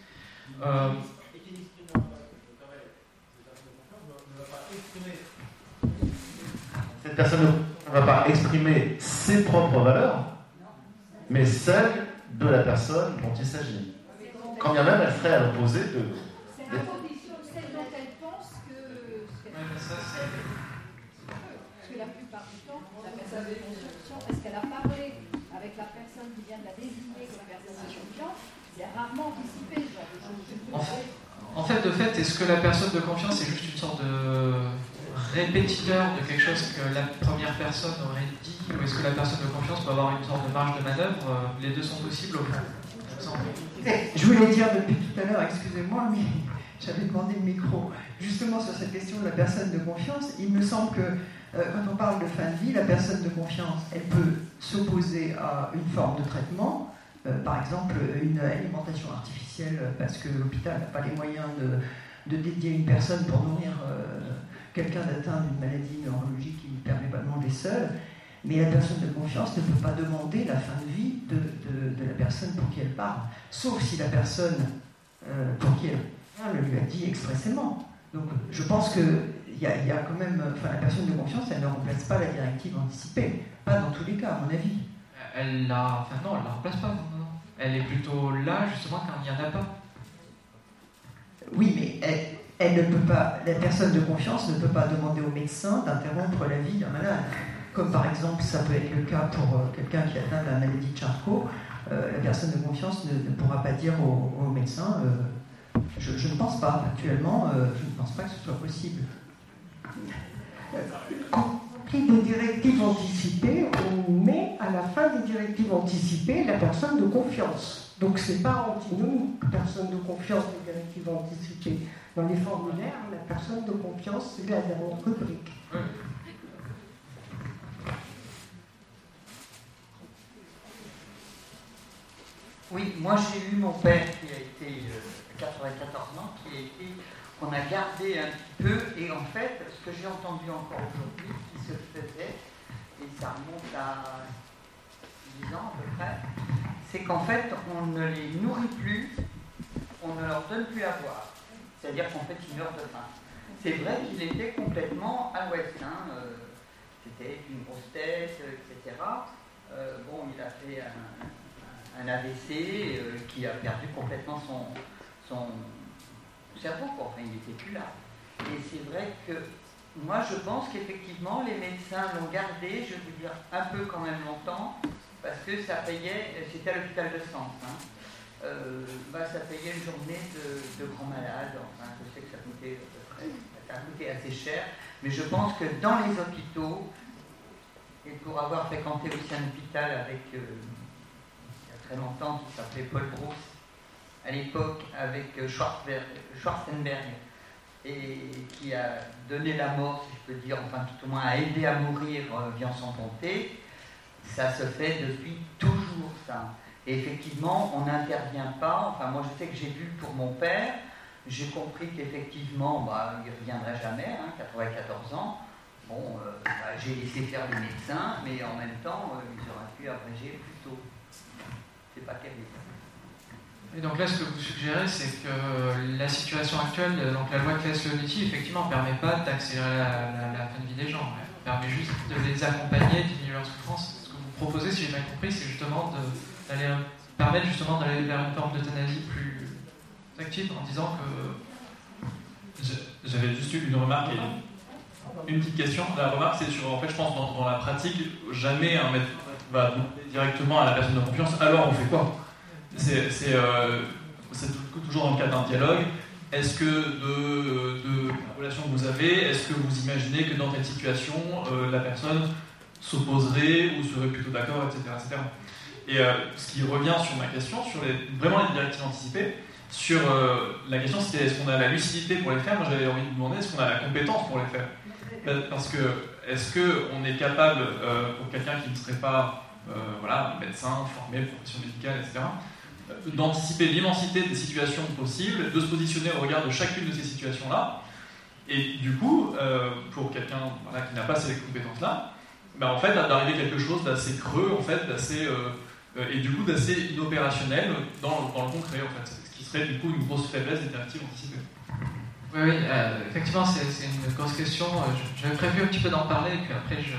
Cette personne ne va pas exprimer ses propres valeurs, mais celles de la personne dont il s'agit. Quand bien même elle serait à l'opposé de... C'est la condition de celle dont elle pense que... Parce que la plupart du temps, la personne de confiance, est-ce qu'elle a parlé avec la personne qui vient de la désigner comme personne de confiance? C'est rarement anticipé ce genre de choses. En fait, est-ce que la personne de confiance est juste une sorte de répétiteur de quelque chose que la première personne aurait dit, ou est-ce que la personne de confiance peut avoir une sorte de marge de manœuvre? Les deux sont possibles au fond. Je voulais dire depuis tout à l'heure, excusez-moi, mais j'avais demandé le micro. Justement sur cette question de la personne de confiance, il me semble que quand on parle de fin de vie, la personne de confiance, elle peut s'opposer à une forme de traitement, par exemple une alimentation artificielle, parce que l'hôpital n'a pas les moyens de dédier une personne pour nourrir quelqu'un d'atteint d'une maladie neurologique qui ne permet pas de manger seul. Mais la personne de confiance ne peut pas demander la fin de vie de la personne pour qui elle parle, sauf si la personne pour qui elle parle lui a dit expressément. Donc je pense qu'il y a quand même... Enfin, la personne de confiance, elle ne remplace pas la directive anticipée. Pas dans tous les cas, à mon avis. Elle la remplace pas. Non. Elle est plutôt là, justement, quand il n'y en a pas. Oui, mais elle ne peut pas... La personne de confiance ne peut pas demander au médecin d'interrompre la vie d'un malade. Comme par exemple, ça peut être le cas pour quelqu'un qui atteint la maladie de Charcot, la personne de confiance ne pourra pas dire au médecin je ne pense pas, actuellement, je ne pense pas que ce soit possible. Compris de directives anticipées, on met à la fin des directives anticipées la personne de confiance. Donc c'est pas antinomique, personne de confiance des directives anticipées. Dans les formulaires, la personne de confiance, c'est la dernière rubrique. Oui, moi j'ai eu mon père qui a été 94 ans, qu'on a gardé un petit peu, et en fait, ce que j'ai entendu encore aujourd'hui, qui se faisait, et ça remonte à 10 ans à peu près, c'est qu'en fait, on ne les nourrit plus, on ne leur donne plus à boire. C'est-à-dire qu'en fait, ils meurent de faim. C'est vrai qu'il était complètement à l'ouest, c'était tête, une grosse tête, etc. Bon, il a fait un AVC qui a perdu complètement son cerveau, quoi. Enfin, il n'était plus là. Et c'est vrai que moi, je pense qu'effectivement, les médecins l'ont gardé, je vais vous dire, un peu quand même longtemps, parce que ça payait, c'était à l'hôpital de Sens, hein. Ça payait une journée de grand malade. Enfin, je sais que ça a coûté assez cher, mais je pense que dans les hôpitaux, et pour avoir fréquenté aussi un hôpital avec, il y a très longtemps, qui s'appelait Paul Brousse, à l'époque avec Schwarzenberg, et qui a donné la mort, si je peux dire, enfin tout au moins a aidé à mourir vient sans compter, ça se fait depuis toujours, ça. Et effectivement, on n'intervient pas. Enfin, moi, je sais que j'ai vu pour mon père, j'ai compris qu'effectivement, il ne reviendrait jamais, 94 ans. Bon, j'ai laissé faire les médecins, mais en même temps, ils auraient pu abréger plus tôt. C'est pas terrible. Et donc là, ce que vous suggérez, c'est que la situation actuelle, donc la loi Claes-Leonetti, effectivement, ne permet pas d'accélérer la fin de vie des gens. Elle permet juste de les accompagner, de diminuer leur souffrance. Ce que vous proposez, si j'ai bien compris, c'est justement permettre justement d'aller vers une forme d'euthanasie plus active, en disant que... J'avais juste eu une remarque et une petite question. La remarque, c'est sur, en fait, je pense, dans la pratique, jamais un médecin va demander directement à la personne de confiance, alors on fait quoi ? C'est toujours dans le cadre d'un dialogue. Est-ce que de la relation que vous avez, est-ce que vous imaginez que dans telle situation, la personne s'opposerait ou serait plutôt d'accord, etc. etc. Et ce qui revient sur ma question, sur vraiment les directives anticipées, sur la question c'était est-ce qu'on a la lucidité pour les faire. Moi j'avais envie de vous demander est-ce qu'on a la compétence pour les faire. Parce que est-ce qu'on est capable, pour quelqu'un qui ne serait pas médecin, formé, profession médicale, etc., d'anticiper l'immensité des situations possibles, de se positionner au regard de chacune de ces situations-là, et du coup, pour quelqu'un qui n'a pas ces compétences-là, en fait, d'arriver à quelque chose d'assez creux, en fait, et du coup d'assez inopérationnel dans le concret, en fait, ce qui serait du coup une grosse faiblesse des directives anticipées. Oui, effectivement, c'est une grosse question. J'avais prévu un petit peu d'en parler, puis après je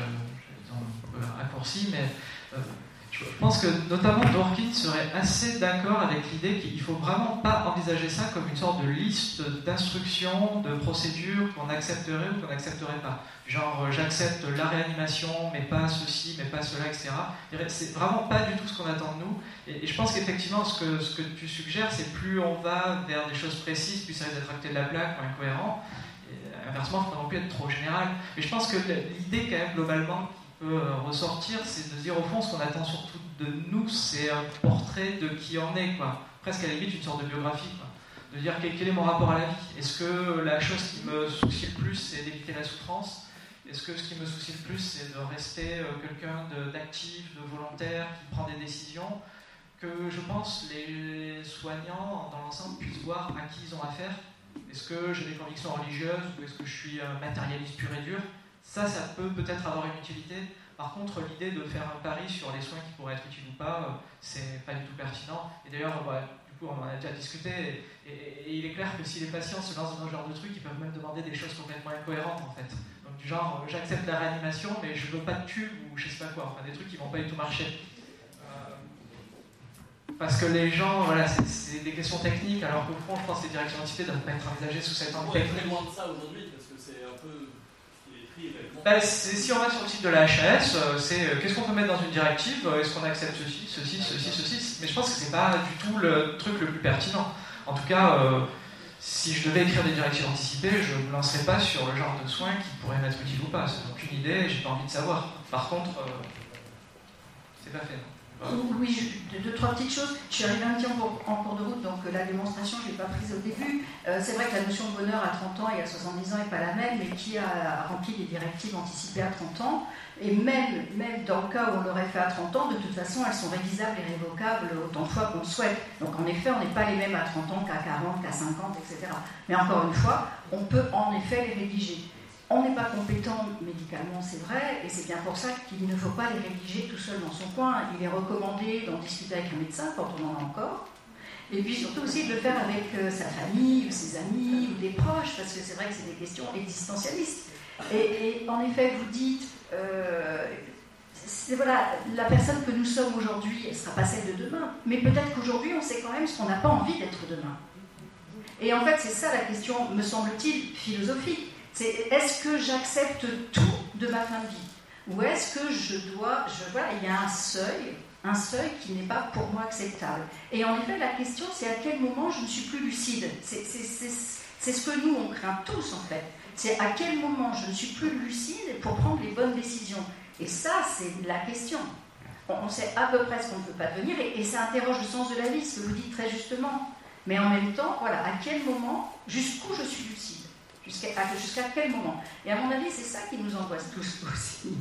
un peu raccourci, mais je pense que notamment Dworkin serait assez d'accord avec l'idée qu'il ne faut vraiment pas envisager ça comme une sorte de liste d'instructions, de procédures qu'on accepterait ou qu'on n'accepterait pas. Genre, j'accepte la réanimation, mais pas ceci, mais pas cela, etc. C'est vraiment pas du tout ce qu'on attend de nous. Et je pense qu'effectivement, ce que tu suggères, c'est plus on va vers des choses précises, plus ça risque d'être acté de la plaque ou incohérent. Et inversement, il ne faut pas non plus être trop général. Mais je pense que l'idée, quand même, globalement, ressortir, c'est de dire au fond ce qu'on attend surtout de nous, c'est un portrait de qui on est, quoi. Presque à la limite une sorte de biographie, quoi. De dire quel est mon rapport à la vie. Est-ce que la chose qui me soucie le plus, c'est d'éviter la souffrance? Est-ce que ce qui me soucie le plus, c'est de rester quelqu'un d'actif, de volontaire, qui prend des décisions, que je pense les soignants dans l'ensemble puissent voir à qui ils ont affaire? Est-ce que j'ai des convictions religieuses ou est-ce que je suis un matérialiste pur et dur? Ça peut peut-être avoir une utilité. Par contre, l'idée de faire un pari sur les soins qui pourraient être utiles ou pas, c'est pas du tout pertinent. Et d'ailleurs, du coup, on en a déjà discuté. Et il est clair que si les patients se lancent dans ce genre de truc, ils peuvent même demander des choses complètement incohérentes, en fait. Donc, du genre, j'accepte la réanimation, mais je veux pas de tube ou je sais pas quoi. Enfin, des trucs qui vont pas du tout marcher. Parce que les gens, c'est des questions techniques, alors qu'au fond, je pense que les directions anticipées ne doivent pas être envisagées sous cet angle technique. On est loin de ça aujourd'hui, parce que c'est un peu... si on va sur le site de la HAS, c'est qu'est-ce qu'on peut mettre dans une directive, est-ce qu'on accepte ceci, mais je pense que c'est pas du tout le truc le plus pertinent. En tout cas, si je devais écrire des directives anticipées, je ne me lancerais pas sur le genre de soins qui pourraient m'être utiles ou pas. C'est aucune idée, j'ai pas envie de savoir. Par contre, c'est pas fait. Oui, deux, trois petites choses. Je suis arrivée un petit en cours de route, donc la démonstration, je ne l'ai pas prise au début. C'est vrai que la notion de bonheur à 30 ans et à 70 ans n'est pas la même, mais qui a rempli des directives anticipées à 30 ans. Et même dans le cas où on l'aurait fait à 30 ans, de toute façon, elles sont révisables et révocables autant de fois qu'on le souhaite. Donc en effet, on n'est pas les mêmes à 30 ans qu'à 40, qu'à 50, etc. Mais encore une fois, on peut en effet les rédiger. On n'est pas compétent médicalement, c'est vrai, et c'est bien pour ça qu'il ne faut pas les rédiger tout seul dans son coin. Il est recommandé d'en discuter avec un médecin quand on en a encore, et puis surtout aussi de le faire avec sa famille, ou ses amis, ou des proches, parce que c'est vrai que c'est des questions existentialistes. Et en effet, vous dites, voilà, la personne que nous sommes aujourd'hui, elle ne sera pas celle de demain. Mais peut-être qu'aujourd'hui, on sait quand même ce qu'on n'a pas envie d'être demain. Et en fait, c'est ça la question, me semble-t-il, philosophique. C'est est-ce que j'accepte tout de ma fin de vie? Ou est-ce que voilà, il y a un seuil qui n'est pas pour moi acceptable. Et en effet, la question, c'est à quel moment je ne suis plus lucide. C'est ce que nous, on craint tous, en fait. C'est à quel moment je ne suis plus lucide pour prendre les bonnes décisions. Et ça, c'est la question. On sait à peu près ce qu'on ne peut pas devenir, et ça interroge le sens de la vie, ce que vous dites très justement. Mais en même temps, voilà, à quel moment, jusqu'où je suis lucide? Jusqu'à quel moment? Et à mon avis, c'est ça qui nous angoisse tous aussi.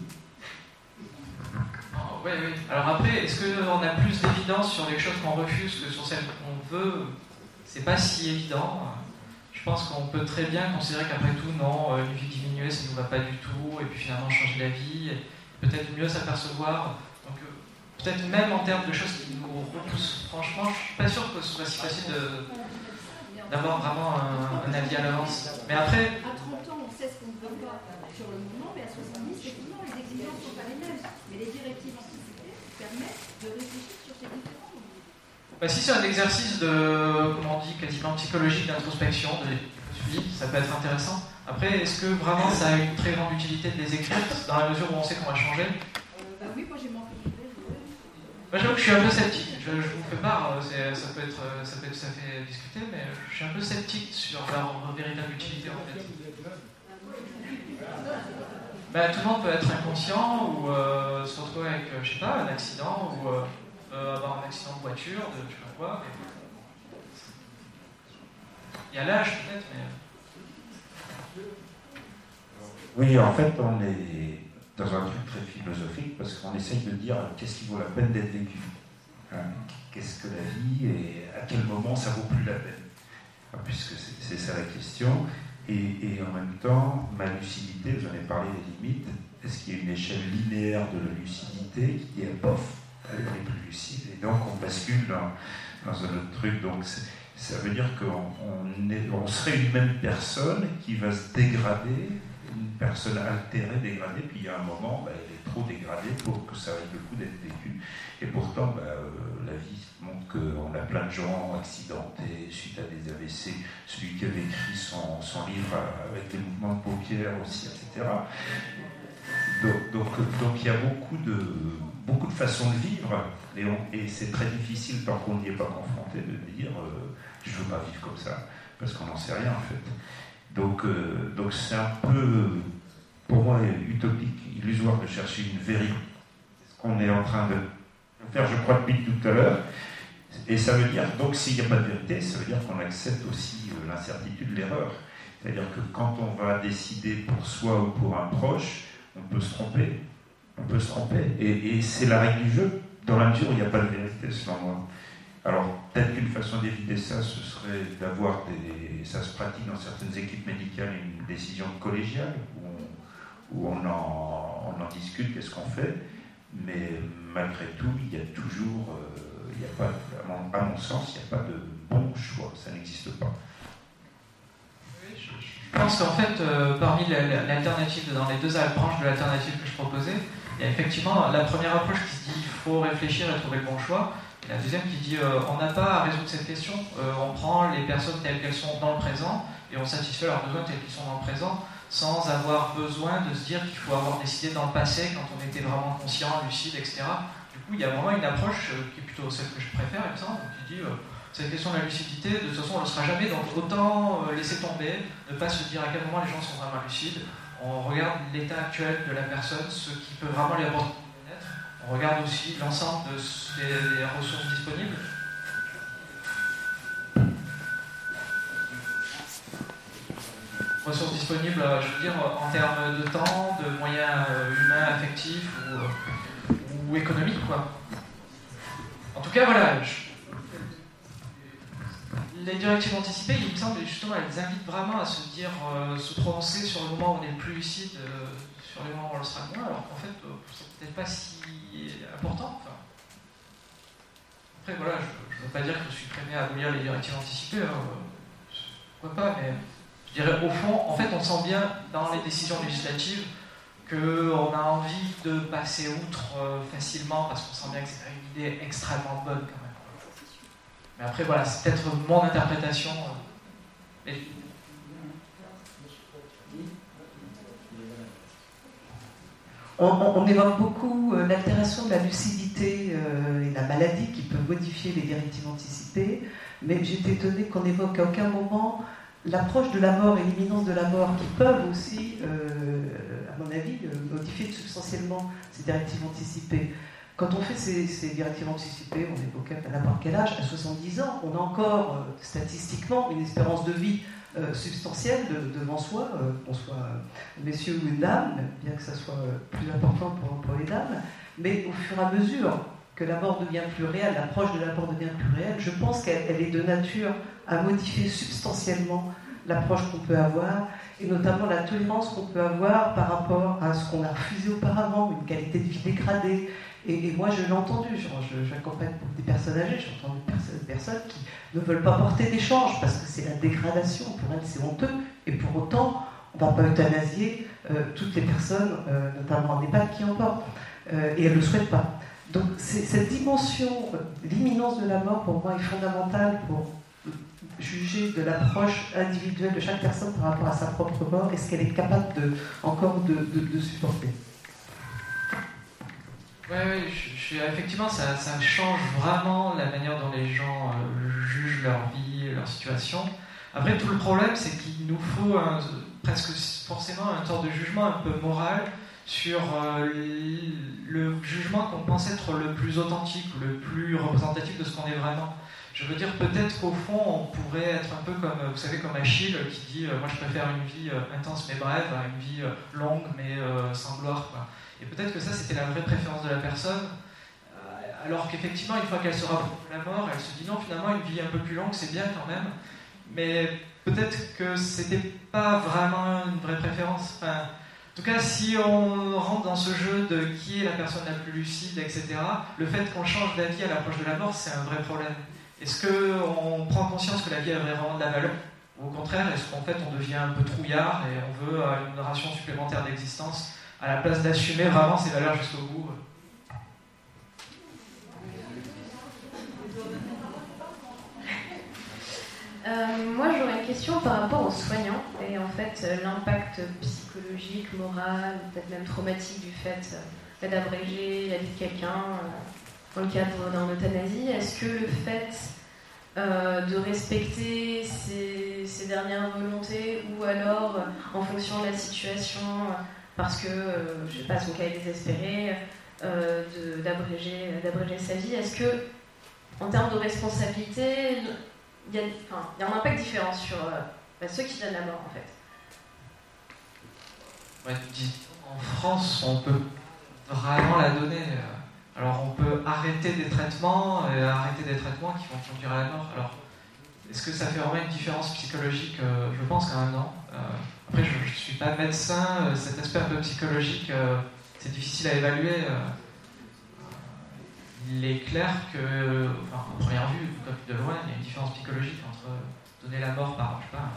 Oui. Alors après, est-ce qu'on a plus d'évidence sur les choses qu'on refuse que sur celles qu'on veut? C'est pas si évident. Je pense qu'on peut très bien considérer qu'après tout, non, une vie diminuée, ça ne nous va pas du tout, et puis finalement changer la vie, peut-être mieux s'apercevoir. Donc peut-être même en termes de choses qui nous repoussent, franchement, je ne suis pas sûr que ce soit si facile d'avoir vraiment un avis à l'avance. Mais après... À 30 ans, on sait ce qu'on ne veut pas sur le moment, mais à 70, effectivement, les exigences ne sont pas les mêmes. Mais les directives anticipées permettent de réfléchir sur ces différents moments. Si c'est un exercice de, comment on dit, quasiment psychologique d'introspection, de suivi, ça peut être intéressant. Après, est-ce que vraiment ça a une très grande utilité de les écrire, dans la mesure où on sait qu'on va changer? Oui, moi j'ai manqué d'idées. Moi, j'avoue que je suis un peu sceptique. Je vous fais part, ça peut être tout à fait discuté, mais je suis un peu sceptique sur leur véritable utilité en fait. Tout le monde peut être inconscient ou se retrouver avec, je sais pas, un accident ou avoir un accident de voiture, de je sais pas quoi. Il y a l'âge peut-être, mais. Oui, en fait, on est dans un truc très philosophique parce qu'on essaye de dire qu'est-ce qui vaut la peine d'être vécu, qu'est-ce que la vie et à quel moment ça vaut plus la peine, puisque c'est ça la question. Et en même temps, ma lucidité, j'en ai parlé des limites, est-ce qu'il y a une échelle linéaire de la lucidité qui dit bof, elle est plus lucide, et donc on bascule dans un autre truc. Donc ça veut dire qu'on serait une même personne qui va se dégrader, une personne altérée, dégradée, puis il y a un moment, elle est trop dégradée pour que ça vaille le coup d'être vécu. Et pourtant, la vie montre qu'on a plein de gens accidentés suite à des AVC, celui qui avait écrit son livre avec des mouvements de paupières aussi, etc. Donc il y a beaucoup de façons de vivre, et c'est très difficile, tant qu'on n'y est pas confronté, de dire je ne veux pas vivre comme ça, parce qu'on n'en sait rien en fait. Donc c'est un peu, pour moi, utopique, illusoire de chercher une vérité. C'est ce qu'on est en train de faire, je crois, depuis tout à l'heure. Et ça veut dire, donc s'il n'y a pas de vérité, ça veut dire qu'on accepte aussi l'incertitude, l'erreur. C'est-à-dire que quand on va décider pour soi ou pour un proche, on peut se tromper. On peut se tromper. Et c'est la règle du jeu, dans la mesure où il n'y a pas de vérité, selon moi. Alors, peut-être qu'une façon d'éviter ça, ce serait d'avoir ça se pratique dans certaines équipes médicales, une décision collégiale, où on en discute, qu'est-ce qu'on fait, mais malgré tout, il y a toujours, il y a pas, à mon sens, il n'y a pas de bon choix, ça n'existe pas. Oui, je pense qu'en fait, parmi l'alternative, dans les deux branches de l'alternative que je proposais, il y a effectivement la première approche qui se dit il faut réfléchir et trouver le bon choix. La deuxième qui dit on n'a pas à résoudre cette question, on prend les personnes telles qu'elles sont dans le présent et on satisfait leurs besoins tels qu'ils sont dans le présent sans avoir besoin de se dire qu'il faut avoir décidé dans le passé quand on était vraiment conscient, lucide, etc. Du coup, il y a vraiment une approche qui est plutôt celle que je préfère, il me semble, qui dit cette question de la lucidité, de toute façon on ne le sera jamais, donc autant laisser tomber, ne pas se dire à quel moment les gens sont vraiment lucides. On regarde l'état actuel de la personne, ce qui peut vraiment les apporter. On regarde aussi l'ensemble des ressources disponibles. Ressources disponibles, je veux dire, en termes de temps, de moyens humains, affectifs ou économiques, quoi. En tout cas, voilà. Les directives anticipées, il me semble, justement, elles invitent vraiment à se dire, se prononcer sur le moment où on est le plus lucide, sur les moments où on le sera moins, alors qu'en fait, c'est peut-être pas si important. Enfin. Après, voilà, je ne veux pas dire que je suis prêt à abolir les directives anticipées, pourquoi pas, mais Je dirais, au fond, en fait, on sent bien dans les décisions législatives qu'on a envie de passer outre facilement parce qu'on sent bien que c'est une idée extrêmement bonne quand même. Mais après, voilà, c'est peut-être mon interprétation. On évoque beaucoup l'altération de la lucidité et la maladie qui peut modifier les directives anticipées, mais j'étais étonnée qu'on évoque à aucun moment l'approche de la mort et l'imminence de la mort qui peuvent aussi, à mon avis, modifier substantiellement ces directives anticipées. Quand on fait ces directives anticipées, on évoquait à n'importe quel âge, à 70 ans, on a encore statistiquement une espérance de vie substantielle devant soi, qu'on soit messieurs ou une dame, bien que ça soit plus important pour les dames, mais au fur et à mesure que la mort devient plus réelle, l'approche de la mort devient plus réelle, je pense qu'elle est de nature à modifier substantiellement l'approche qu'on peut avoir, et notamment la tolérance qu'on peut avoir par rapport à ce qu'on a refusé auparavant, une qualité de vie dégradée. Et moi, je l'ai entendu, j'accompagne des personnes âgées, j'entends des personnes qui ne veulent pas porter d'échange parce que c'est la dégradation, pour elles c'est honteux, et pour autant, on ne va pas euthanasier toutes les personnes, notamment en EHPAD, qui en portent, et elles ne le souhaitent pas. Donc cette dimension, l'imminence de la mort, pour moi, est fondamentale pour juger de l'approche individuelle de chaque personne par rapport à sa propre mort et ce qu'elle est capable encore de supporter. Oui, effectivement, ça change vraiment la manière dont les gens jugent leur vie, leur situation. Après, tout le problème, c'est qu'il nous faut presque forcément un temps de jugement un peu moral sur le jugement qu'on pense être le plus authentique, le plus représentatif de ce qu'on est vraiment. Je veux dire, peut-être qu'au fond, on pourrait être un peu comme, vous savez, comme Achille qui dit moi je préfère une vie intense mais brève à une vie longue mais sans gloire, quoi. Et peut-être que ça, c'était la vraie préférence de la personne, alors qu'effectivement, une fois qu'elle se rapproche de la mort, elle se dit non, finalement, une vie un peu plus longue, c'est bien quand même, mais peut-être que c'était pas vraiment une vraie préférence. Enfin, en tout cas, si on rentre dans ce jeu de qui est la personne la plus lucide, etc., le fait qu'on change d'avis à l'approche de la mort, c'est un vrai problème. Est-ce qu'on prend conscience que la vie a vraiment de la valeur ? Ou au contraire, est-ce qu'en fait, on devient un peu trouillard et on veut une ration supplémentaire d'existence à la place d'assumer vraiment ses valeurs jusqu'au bout? Moi, j'aurais une question par rapport aux soignants et en fait l'impact psychologique, moral, peut-être même traumatique du fait d'abréger la vie de quelqu'un dans le cadre d'un euthanasie. Est-ce que le fait de respecter ses dernières volontés ou alors en fonction de la situation, parce que, je ne sais pas, son cas est désespéré, d'abréger sa vie, est-ce que, en termes de responsabilité, il y a un impact différent sur ceux qui donnent la mort, en fait? Ouais, en France, on peut vraiment la donner. Alors, on peut arrêter des traitements qui vont conduire à la mort. Alors, est-ce que ça fait vraiment une différence psychologique? Je pense quand même, non. Après, je ne suis pas médecin, cet aspect un peu psychologique, c'est difficile à évaluer. Il est clair que, enfin, à première vue, comme de loin, il y a une différence psychologique entre donner la mort par, je sais pas,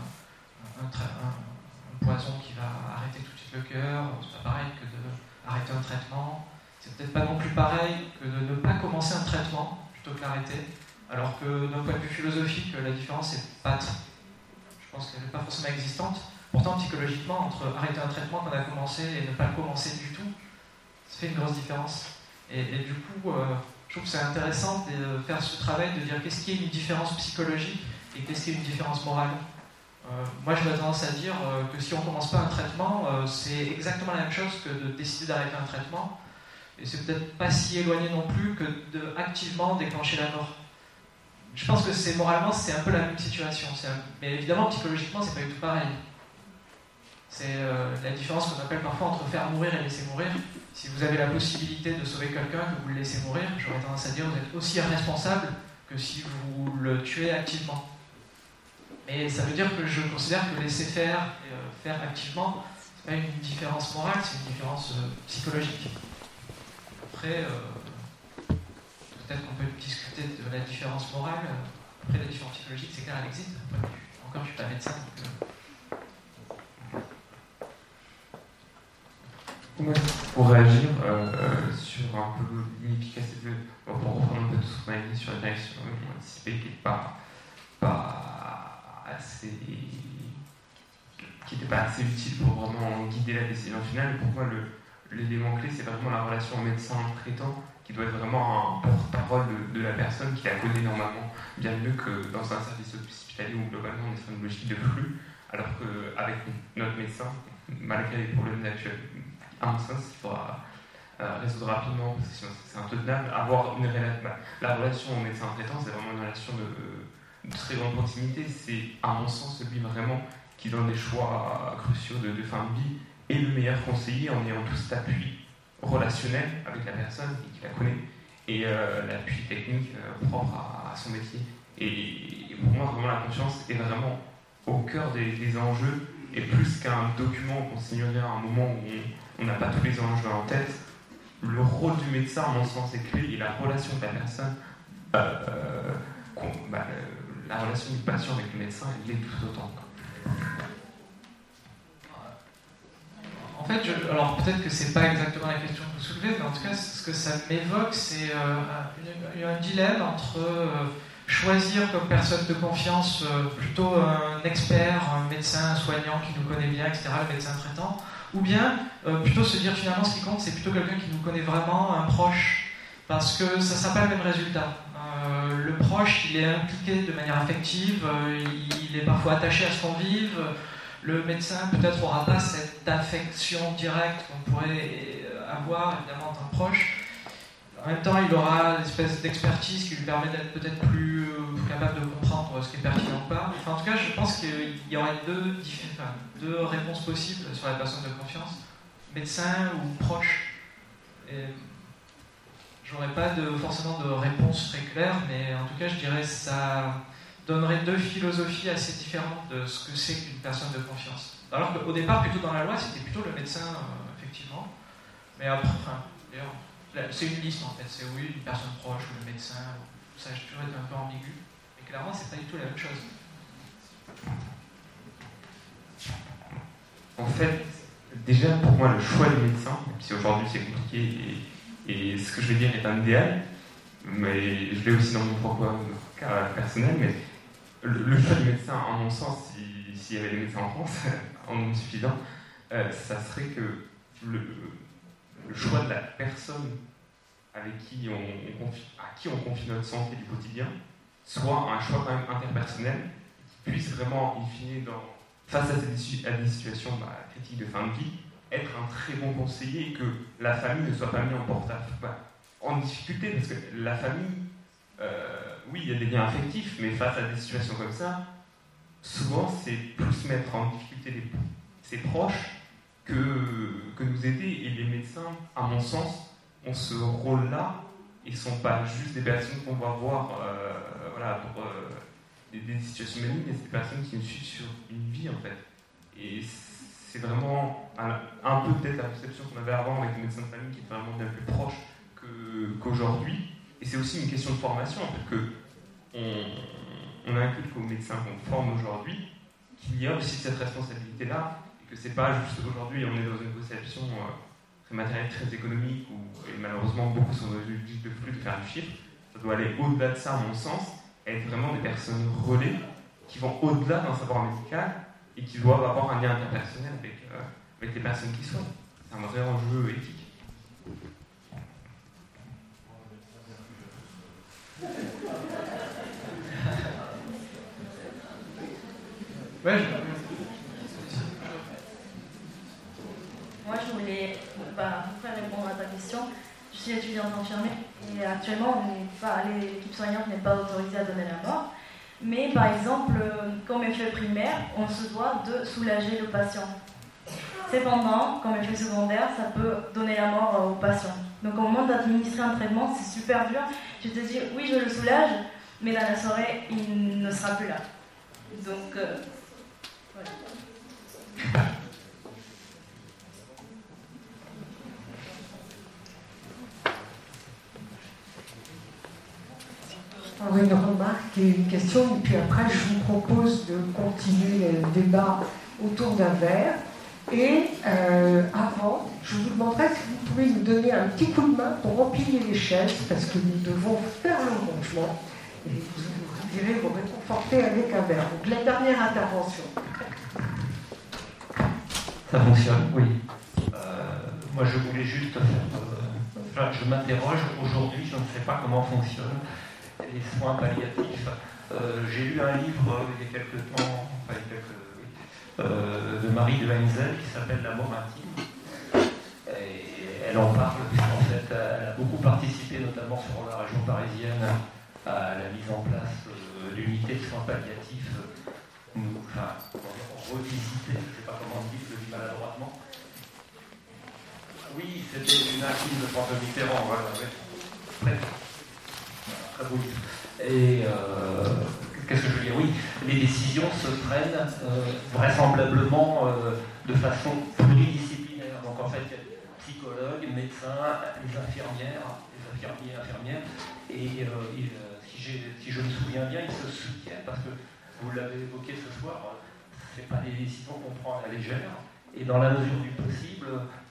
un poison qui va arrêter tout de suite le cœur, c'est pas pareil que d'arrêter un traitement. C'est peut-être pas non plus pareil que de ne pas commencer un traitement plutôt que l'arrêter. Alors que d'un point de vue philosophique, la différence est pas je pense qu'elle n'est pas forcément existante. Pourtant, psychologiquement, entre arrêter un traitement qu'on a commencé et ne pas le commencer du tout, ça fait une grosse différence. Et du coup, je trouve que c'est intéressant de faire ce travail, de dire qu'est-ce qui est une différence psychologique et qu'est-ce qui est une différence morale. Moi, j'aurais tendance à dire que si on ne commence pas un traitement, c'est exactement la même chose que de décider d'arrêter un traitement. Et c'est peut-être pas si éloigné non plus que de activement déclencher la mort. Je pense que moralement, c'est un peu la même situation. Mais évidemment, psychologiquement, c'est pas du tout pareil. C'est la différence qu'on appelle parfois entre faire mourir et laisser mourir. Si vous avez la possibilité de sauver quelqu'un, que vous le laissez mourir, j'aurais tendance à dire que vous êtes aussi responsable que si vous le tuez activement. Mais ça veut dire que je considère que laisser faire et faire activement, c'est pas une différence morale, c'est une différence psychologique. Après, peut-être qu'on peut discuter de la différence morale. Après, la différence psychologique, c'est clair, elle existe. Après, encore, je ne suis pas médecin, donc Moi, pour réagir sur un peu l'inefficacité, pour reprendre un peu tout ce qu'on a dit sur la direction anticipée qui n'était pas assez utile pour vraiment guider la décision finale. Et pour moi, l'élément clé, c'est vraiment la relation médecin-traitant qui doit être vraiment un porte-parole de la personne qui la connaît normalement bien mieux que dans un service hospitalier où globalement on est sur une logique de flux, alors qu'avec notre médecin, malgré les problèmes actuels, à mon sens, il faudra résoudre rapidement, parce que sinon c'est intenable. Avoir la relation au médecin traitant, c'est vraiment une relation de très grande proximité. C'est, à mon sens, celui vraiment qui donne des choix cruciaux de fin de vie et le meilleur conseiller en ayant tout cet appui relationnel avec la personne et qui la connaît, et l'appui technique propre à son métier. Et pour moi, vraiment, la confiance est vraiment au cœur des enjeux, et plus qu'un document qu'on signerait à un moment où on n'a pas tous les enjeux en tête, le rôle du médecin, à mon sens, est clé, et la relation de la personne, la relation du patient avec le médecin, il est tout autant. En fait, alors peut-être que c'est pas exactement la question que vous soulevez, mais en tout cas, ce que ça m'évoque, c'est un dilemme entre choisir comme personne de confiance plutôt un expert, un médecin, un soignant qui nous connaît bien, etc., le médecin traitant, ou bien plutôt se dire finalement ce qui compte, c'est plutôt quelqu'un qui nous connaît vraiment, un proche, parce que ça ne sera pas le même résultat. Le proche, il est impliqué de manière affective, il est parfois attaché à ce qu'on vive. Le médecin peut-être n'aura pas cette affection directe qu'on pourrait avoir évidemment d'un proche. En même temps, il aura une espèce d'expertise qui lui permet d'être peut-être plus capable de comprendre ce qui est pertinent ou pas. Enfin, en tout cas, je pense qu'il y aurait deux réponses possibles sur la personne de confiance, médecin ou proche. Et j'aurais pas forcément de réponse très claire, mais en tout cas, je dirais que ça donnerait deux philosophies assez différentes de ce que c'est qu'une personne de confiance. Alors qu'au départ, plutôt dans la loi, c'était plutôt le médecin, effectivement. Mais après, d'ailleurs, c'est une liste en fait. C'est oui, une personne proche ou le médecin. Ça a toujours été un peu ambigu. Mais clairement, c'est pas du tout la même chose. En fait, déjà pour moi, le choix des médecins, même si aujourd'hui c'est compliqué et ce que je vais dire est un idéal, mais je l'ai aussi dans mon propre cas personnel, mais le choix du médecin, à mon sens, s'il y avait des médecins en France, en nombre suffisant, ça serait que le choix de la personne avec qui à qui on confie notre santé du quotidien soit un choix quand même interpersonnel qui puisse vraiment, in fine, face à des situations critiques de fin de vie, être un très bon conseiller et que la famille ne soit pas mise en difficulté, parce que la famille, oui, il y a des liens affectifs, mais face à des situations comme ça, souvent c'est plus mettre en difficulté ses proches que nous aider. Et les médecins, à mon sens, ont ce rôle-là et ne sont pas juste des personnes qu'on va voir pour des situations malignes, mais c'est des personnes qui nous suivent sur une vie en fait. Et c'est vraiment un peu peut-être la perception qu'on avait avant avec les médecins de famille qui est vraiment bien plus proche qu'aujourd'hui. Et c'est aussi une question de formation, parce qu'on inculque aux médecins qu'on forme aujourd'hui qu'il y a aussi cette responsabilité-là, et que c'est pas juste aujourd'hui on est dans une conception très matérielle, très économique, où et malheureusement beaucoup sont dans une logique de flux, de faire du chiffre. Ça doit aller au-delà de ça, à mon sens, être vraiment des personnes relais qui vont au-delà d'un savoir médical et qui doivent avoir un lien interpersonnel avec les personnes qui soignent. C'est un vrai enjeu éthique. Ouais, moi, je voulais vous faire répondre à ta question. Je suis étudiante infirmière et actuellement, l'équipe soignante n'est pas autorisée à donner la mort. Mais par exemple, comme effet primaire, on se doit de soulager le patient. Cependant, comme effet secondaire, ça peut donner la mort au patient. Donc au moment d'administrer un traitement, c'est super dur. Je te dis, oui, je le soulage, mais dans la soirée, il ne sera plus là. Donc, voilà. Une remarque et une question, et puis après je vous propose de continuer le débat autour d'un verre. Et avant, Je vous demanderai si vous pouvez nous donner un petit coup de main pour empiler les chaises, parce que nous devons faire le rangement. Et vous irez vous réconforter avec un verre. Donc la dernière intervention. Ça fonctionne, oui. Moi, je voulais juste faire... je m'interroge. Aujourd'hui, je ne sais pas comment fonctionnent les soins palliatifs. J'ai lu un livre il y a quelques temps, de Marie de Heinzel qui s'appelle La mort intime. Et elle en parle puisqu'en fait, elle a beaucoup participé, notamment sur la région parisienne, à la mise en place d'unités de soins palliatifs, revisitées, je ne sais pas comment on dit, je le dis maladroitement. Oui, c'était une acquise de François Mitterrand, voilà, ouais. Très beau livre. Et qu'est-ce que je veux dire? Oui, les décisions se prennent vraisemblablement de façon pluridisciplinaire. Donc en fait, il y a des psychologues, médecins, les infirmiers, infirmières, et si je me souviens bien, ils se soutiennent parce que vous l'avez évoqué ce soir, ce n'est pas des décisions qu'on prend à la légère, et dans la mesure du possible,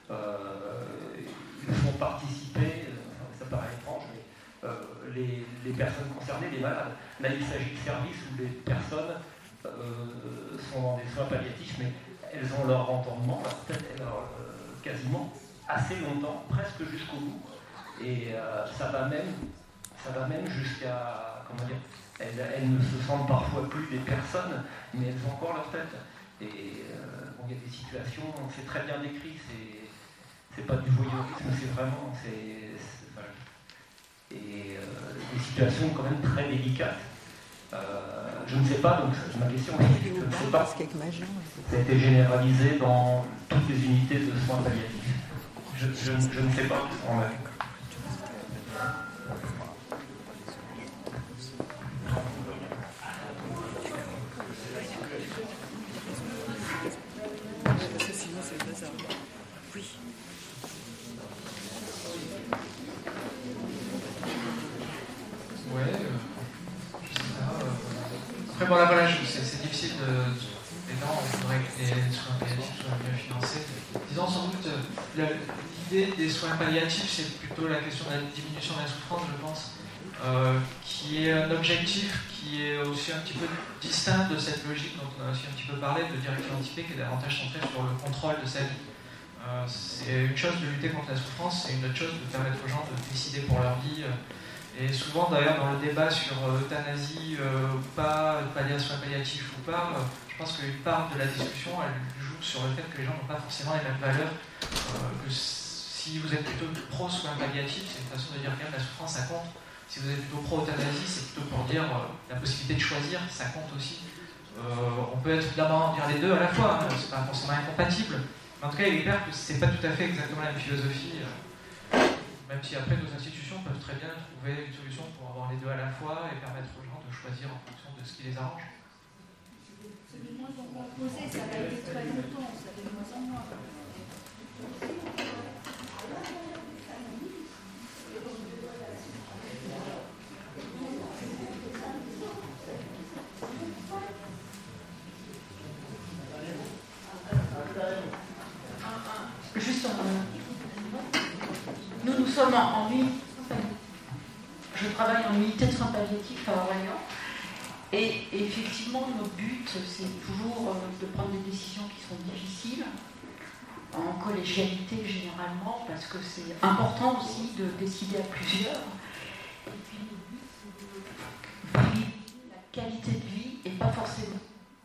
ils font participer, ça paraît étrange, mais les personnes concernées, les malades. Là, il s'agit de services où les personnes sont dans des soins palliatifs, mais elles ont leur entendement, quasiment assez longtemps, presque jusqu'au bout. Et ça va même jusqu'à, comment dire, elles ne se sentent parfois plus des personnes, mais elles ont encore leur tête. Et bon, il y a des situations, c'est très bien décrit, c'est pas du voyeurisme, c'est vraiment, et des situations quand même très délicates. Je ne sais pas, donc ma question est, je ne sais pas, ça a été généralisé dans toutes les unités de soins palliatifs. Je ne sais pas en même. Après, bon, là, voilà, c'est difficile évidemment, il faudrait que les soins palliatifs soient mieux financés. Disons, sans doute, l'idée des soins palliatifs, c'est plutôt la question de la diminution de la souffrance, je pense, qui est un objectif qui est aussi un petit peu distinct de cette logique dont on a aussi un petit peu parlé, de directive anticipée, qui est davantage centrée sur le contrôle de sa vie. C'est une chose de lutter contre la souffrance, c'est une autre chose de permettre aux gens de décider pour leur vie. Et souvent, d'ailleurs, dans le débat sur euthanasie ou pas, soins palliatifs ou pas, je pense qu'une part de la discussion, elle joue sur le fait que les gens n'ont pas forcément les mêmes valeurs. Que si vous êtes plutôt pro-soins palliatifs, c'est une façon de dire que la souffrance, ça compte. Si vous êtes plutôt pro-euthanasie, c'est plutôt pour dire la possibilité de choisir, ça compte aussi. On peut être évidemment dire les deux à la fois, hein, c'est pas forcément incompatible. Mais en tout cas, il est clair que c'est pas tout à fait exactement la même philosophie. Même si après nos institutions peuvent très bien trouver une solution pour avoir les deux à la fois et permettre aux gens de choisir en fonction de ce qui les arrange. C'est de moins en moins posé, ça va être très longtemps, ça va de moins en moins. Juste nous sommes en unité. Je travaille en unité de soins palliatifs à Orléans. Et effectivement, notre but, c'est toujours de prendre des décisions qui sont difficiles, en collégialité généralement, parce que c'est important aussi de décider à plusieurs. Et puis, le but, c'est de la qualité de vie et pas forcément.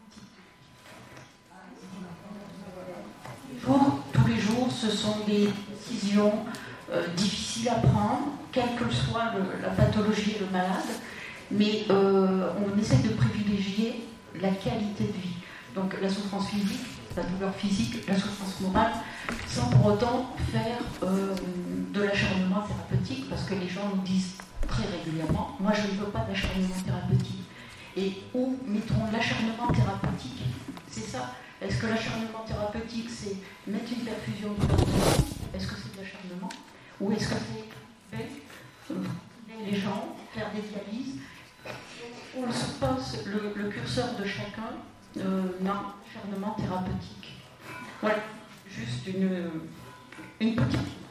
Tous les jours, ce sont des décisions difficiles à prendre, quelle que soit la pathologie et le malade, mais on essaie de privilégier la qualité de vie. Donc la souffrance physique, la douleur physique, la souffrance morale, sans pour autant faire de l'acharnement thérapeutique, parce que les gens nous disent très régulièrement, moi je ne veux pas d'acharnement thérapeutique. Et où mettons l'acharnement thérapeutique? C'est ça. Est-ce que l'acharnement thérapeutique, c'est mettre une perfusion de sang? Est-ce que c'est de l'acharnement? Ou est-ce que c'est les gens, faire des dialyses? On se pose le curseur de chacun, non, acharnement thérapeutique. Voilà, juste Une petite